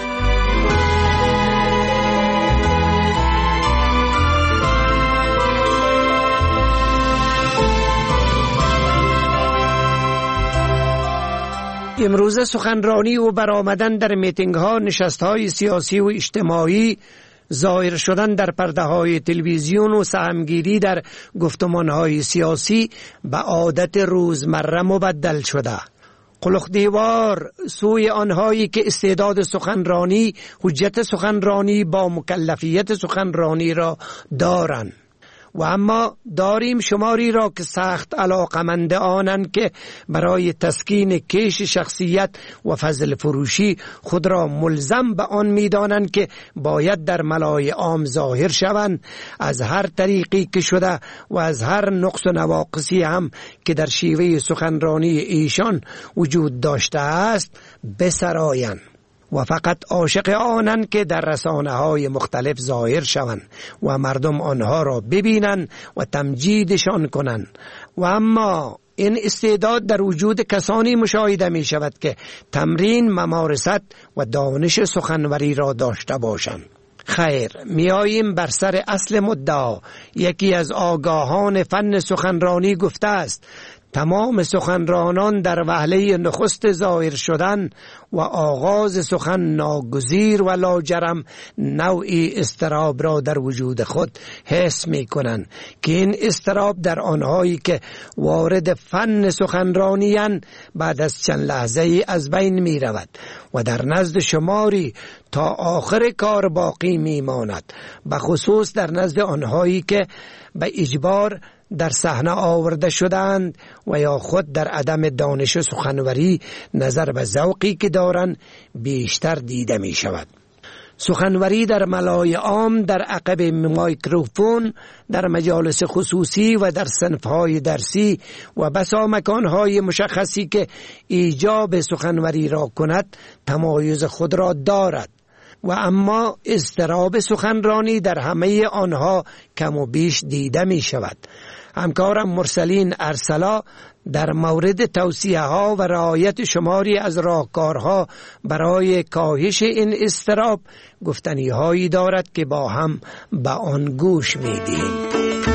امروز سخنرانی و برآمدن در میتینگ ها، نشست های سیاسی و اجتماعی، ظاهر شدن در پرده های تلویزیون و سهمگیری در گفتمان های سیاسی به عادت روزمره مبدل شده. قلخ دیوار سوی آنهایی که استعداد سخنرانی، حجت سخنرانی با مکلفیت سخنرانی را دارند. و اما داریم شماری را که سخت علاقمند آنند که برای تسکین کیش شخصیت و فضل فروشی خود را ملزم به آن می‌دانند که باید در ملای عام ظاهر شوند، از هر طریقی که شده و از هر نقص و نواقصی هم که در شیوه سخنرانی ایشان وجود داشته است بسرایند و فقط عاشق آنند که در رسانه‌های مختلف ظاهر شوند و مردم آنها را ببینند و تمجیدشان کنند. و اما این استعداد در وجود کسانی مشاهده می شود که تمرین، ممارست و دانش سخنوری را داشته باشند. خیر، میاییم بر سر اصل مدعا. یکی از آگاهان فن سخنرانی گفته است تمام سخنرانان در وهله نخست ظاهر شدن و آغاز سخن ناگزیر و لاجرم نوعی اضطراب را در وجود خود حس می کنند که این اضطراب در آنهایی که وارد فن سخنرانی‌اند بعد از چند لحظه از بین می رود و در نزد شماری تا آخر کار باقی می ماند، به خصوص در نزد آنهایی که به اجبار در صحنه آورده شدند و یا خود در عدم دانش سخنوری نظر به ذوقی که دارند بیشتر دیده می شود. سخنوری در ملای عام، در عقب میکروفون، در مجالس خصوصی و در صنفهای درسی و بسا مکانهای مشخصی که ایجاب سخنوری را کند تمایز خود را دارد و اما اضطراب سخنرانی در همه آنها کم و بیش دیده می شود. همکارم مرسلین ارسلا در مورد توصیه ها و رعایت شماری از راهکارها برای کاهش این اضطراب گفتنی هایی دارد که با هم به آن گوش می دهیم.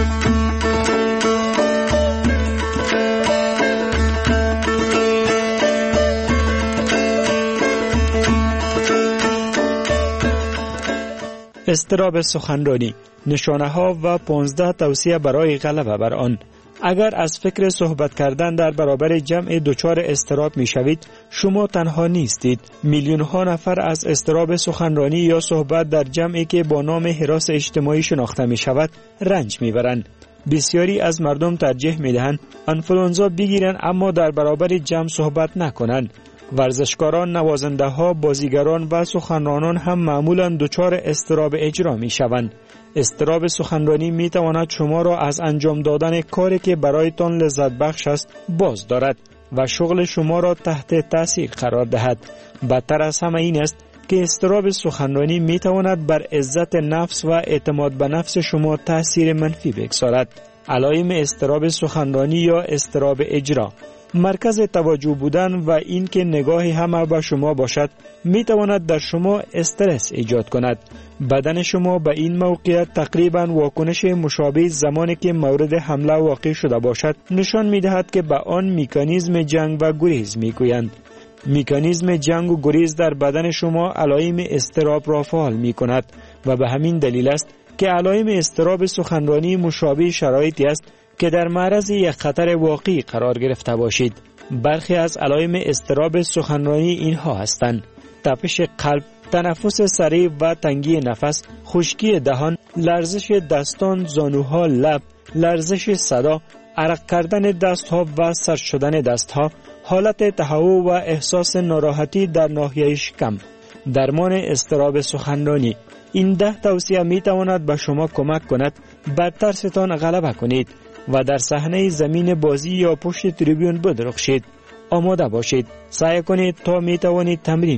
اضطراب سخنرانی، نشانه ها و 15 توصیه برای غلبه بر آن. اگر از فکر صحبت کردن در برابر جمع دچار اضطراب می شوید، شما تنها نیستید. میلیون ها نفر از اضطراب سخنرانی یا صحبت در جمعی که با نام هراس اجتماعی شناخته می شود رنج می برند. بسیاری از مردم ترجیح می دهند آنفولانزا بگیرند اما در برابر جمع صحبت نکنند. ورزشکاران، نوازنده ها، بازیگران و سخنرانان هم معمولاً دچار اضطراب اجرا می شوند. اضطراب سخنرانی می تواند شما را از انجام دادن کاری که برایتان لذت بخش است باز دارد و شغل شما را تحت تاثیر قرار دهد. بدتر از همه این است که اضطراب سخنرانی می تواند بر عزت نفس و اعتماد به نفس شما تاثیر منفی بگذارد. علائم اضطراب سخنرانی یا اضطراب اجرا: مرکز توجه بودن و این که نگاه همه به شما باشد می تواند در شما استرس ایجاد کند. بدن شما به این موقعیت تقریبا واکنش مشابه زمانی که مورد حمله واقع شده باشد نشان می دهد که به آن مکانیزم جنگ و گریز می گویند. مکانیزم جنگ و گریز در بدن شما علائم اضطراب را فعال می کند و به همین دلیل است که علائم اضطراب سخنرانی مشابه شرایطی است که در معرض یک خطر واقعی قرار گرفته باشید. برخی از علائم اضطراب سخنرانی اینها هستند: تپش قلب، تنفس سریع و تنگی نفس، خشکی دهان، لرزش دستان، زانوها، لب، لرزش صدا، عرق کردن دستها و سرد شدن دستها، حالت تهوع و احساس ناراحتی در ناحیه شکم. درمان اضطراب سخنرانی. این 10 توصیه می تواند به شما کمک کند بر ترستان غلبه کنید و در صحنه زمین بازی یا پشت تریبیون بدرخشید. آماده باشید. سعی کنید تا می توانید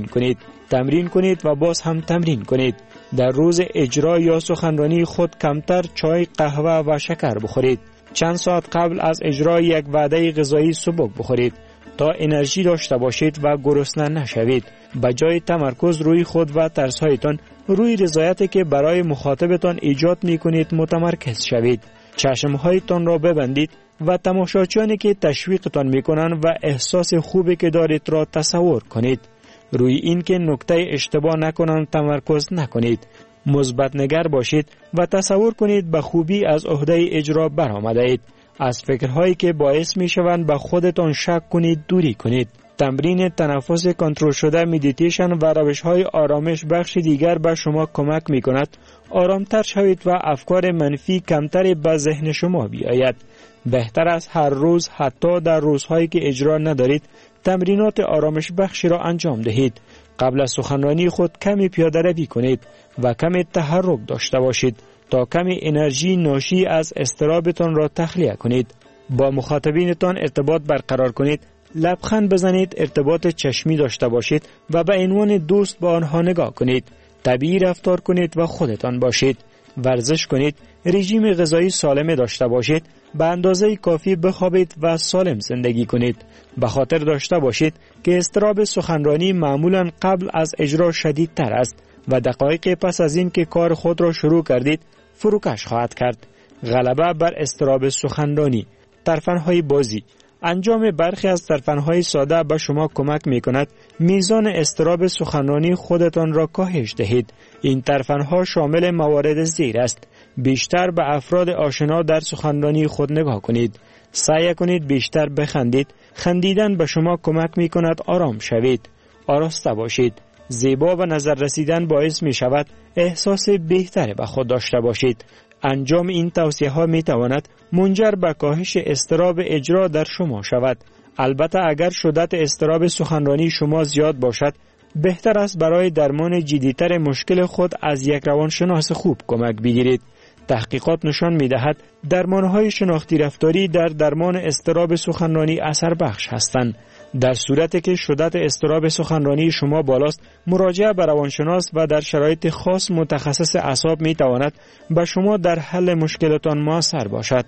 تمرین کنید و باز هم تمرین کنید. در روز اجرا یا سخنرانی خود کمتر چای، قهوه و شکر بخورید. چند ساعت قبل از اجرا یک وعده غذایی سبک بخورید تا انرژی داشته باشید و گرسنه نشوید. به جای تمرکز روی خود و ترس‌هایتان، روی رضایتی که برای مخاطبتان ایجاد می‌کنید متمرکز شوید. چشم‌هایتان را ببندید و تماشاچیانی که تشویقتان می‌کنند و احساس خوبی که دارید را تصور کنید. روی این که نکته اشتباه نکنند تمرکز نکنید. مثبت نگر باشید و تصور کنید به خوبی از عهده اجرا برآمدید. از فکرهایی که باعث می‌شوند به خودتان شک کنید دوری کنید. تمرین تنفس کنترل شده، مدیتیشن و روش‌های آرامش بخش دیگر به شما کمک می‌کند آرامتر شوید و افکار منفی کمتر به ذهن شما بیاید. بهتر است هر روز، حتی در روزهایی که اجرا ندارید، تمرینات آرامش بخشی را انجام دهید. قبل از سخنرانی خود کمی پیاده روی کنید و کمی تحرک داشته باشید تا کمی انرژی ناشی از اضطرابتان را تخلیه کنید. با مخاطبینتان ارتباط برقرار کنید. لبخند بزنید، ارتباط چشمی داشته باشید و به عنوان دوست با آنها نگاه کنید. طبیعی رفتار کنید و خودتان باشید. ورزش کنید، رژیم غذایی سالم داشته باشید، به اندازه کافی بخوابید و سالم زندگی کنید. به خاطر داشته باشید که اضطراب سخنرانی معمولاً قبل از اجرا شدیدتر است و دقایق پس از این که کار خود را شروع کردید فروکش خواهد کرد. غلبه بر اضطراب سخنرانی. ترفندهای بازی. انجام برخی از ترفندهای ساده به شما کمک می کند میزان اضطراب سخنرانی خودتان را کاهش دهید. این ترفندها شامل موارد زیر است: بیشتر به افراد آشنا در سخنرانی خود نگاه کنید. سعی کنید بیشتر بخندید. خندیدن به شما کمک می کند آرام شوید. آراسته باشید. زیبا به نظر رسیدن باعث می شود احساس بهتری به خود داشته باشید. انجام این توصیه ها می تواند منجر به کاهش اضطراب اجرا در شما شود. البته اگر شدت اضطراب سخنرانی شما زیاد باشد، بهتر است برای درمان جدیتر مشکل خود از یک روانشناس خوب کمک بگیرید. تحقیقات نشان می دهد درمانهای شناختی رفتاری در درمان اضطراب سخنرانی اثر بخش هستند. در صورتی که شدت اضطراب سخنرانی شما بالاست، مراجعه به روانشناس و در شرایط خاص متخصص اعصاب می تواند به شما در حل مشکلتان موثر باشد.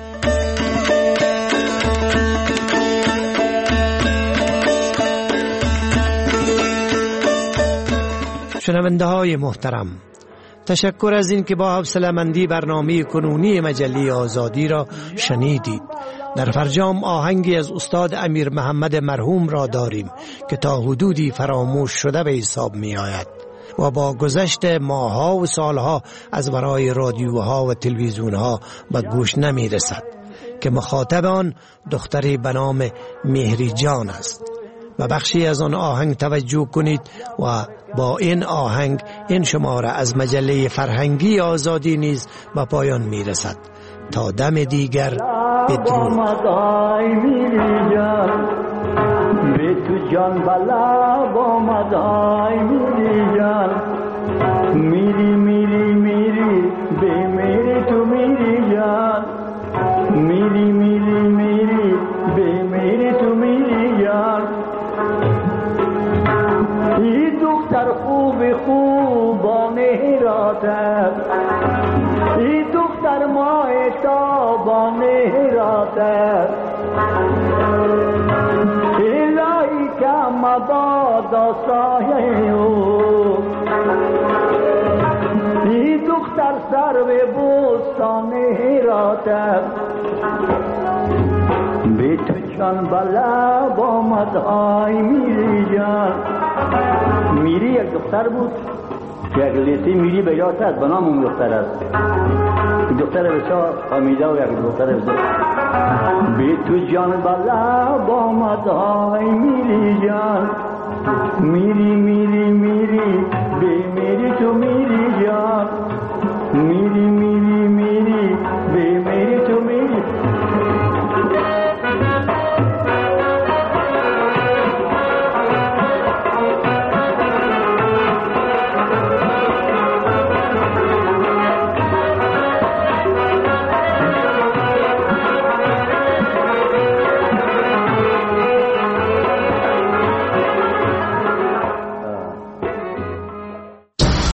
شنونده های محترم، تشکر از این که با حوصله‌مندی برنامه کنونی مجله آزادی را شنیدید. در فرجام آهنگی از استاد امیر محمد مرحوم را داریم که تا حدودی فراموش شده به حساب می آید و با گذشت ماه‌ها و سالها از برای رادیوها و تلویزیونها به گوش نمی رسد که مخاطب آن دختری به نام مهری جان است. و بخشی از آن آهنگ توجه کنید و با این آهنگ این شماره از مجله فرهنگی آزادی نیز به پایان می رسد. تا دم دیگر بدرود. به تو جان بلا با مدای میری جان، میری میری میری به میری تو میری جان، میری میری میری به میری تو میری جان. ای دختر خوبانه رات است، ای دختر ماه تابانه رات است. الهی که مبادا سایه او، ای دختر سر به بستانه رات است. به تو جان بلب آمد های میری جان. میری یک دختر بود که یک لیسه میری به یاد است، به نام اون دختر است. دختر بسیار حمیده و یک دختر بسیار به تو جان بلب آمد های میری جان. میری میری میری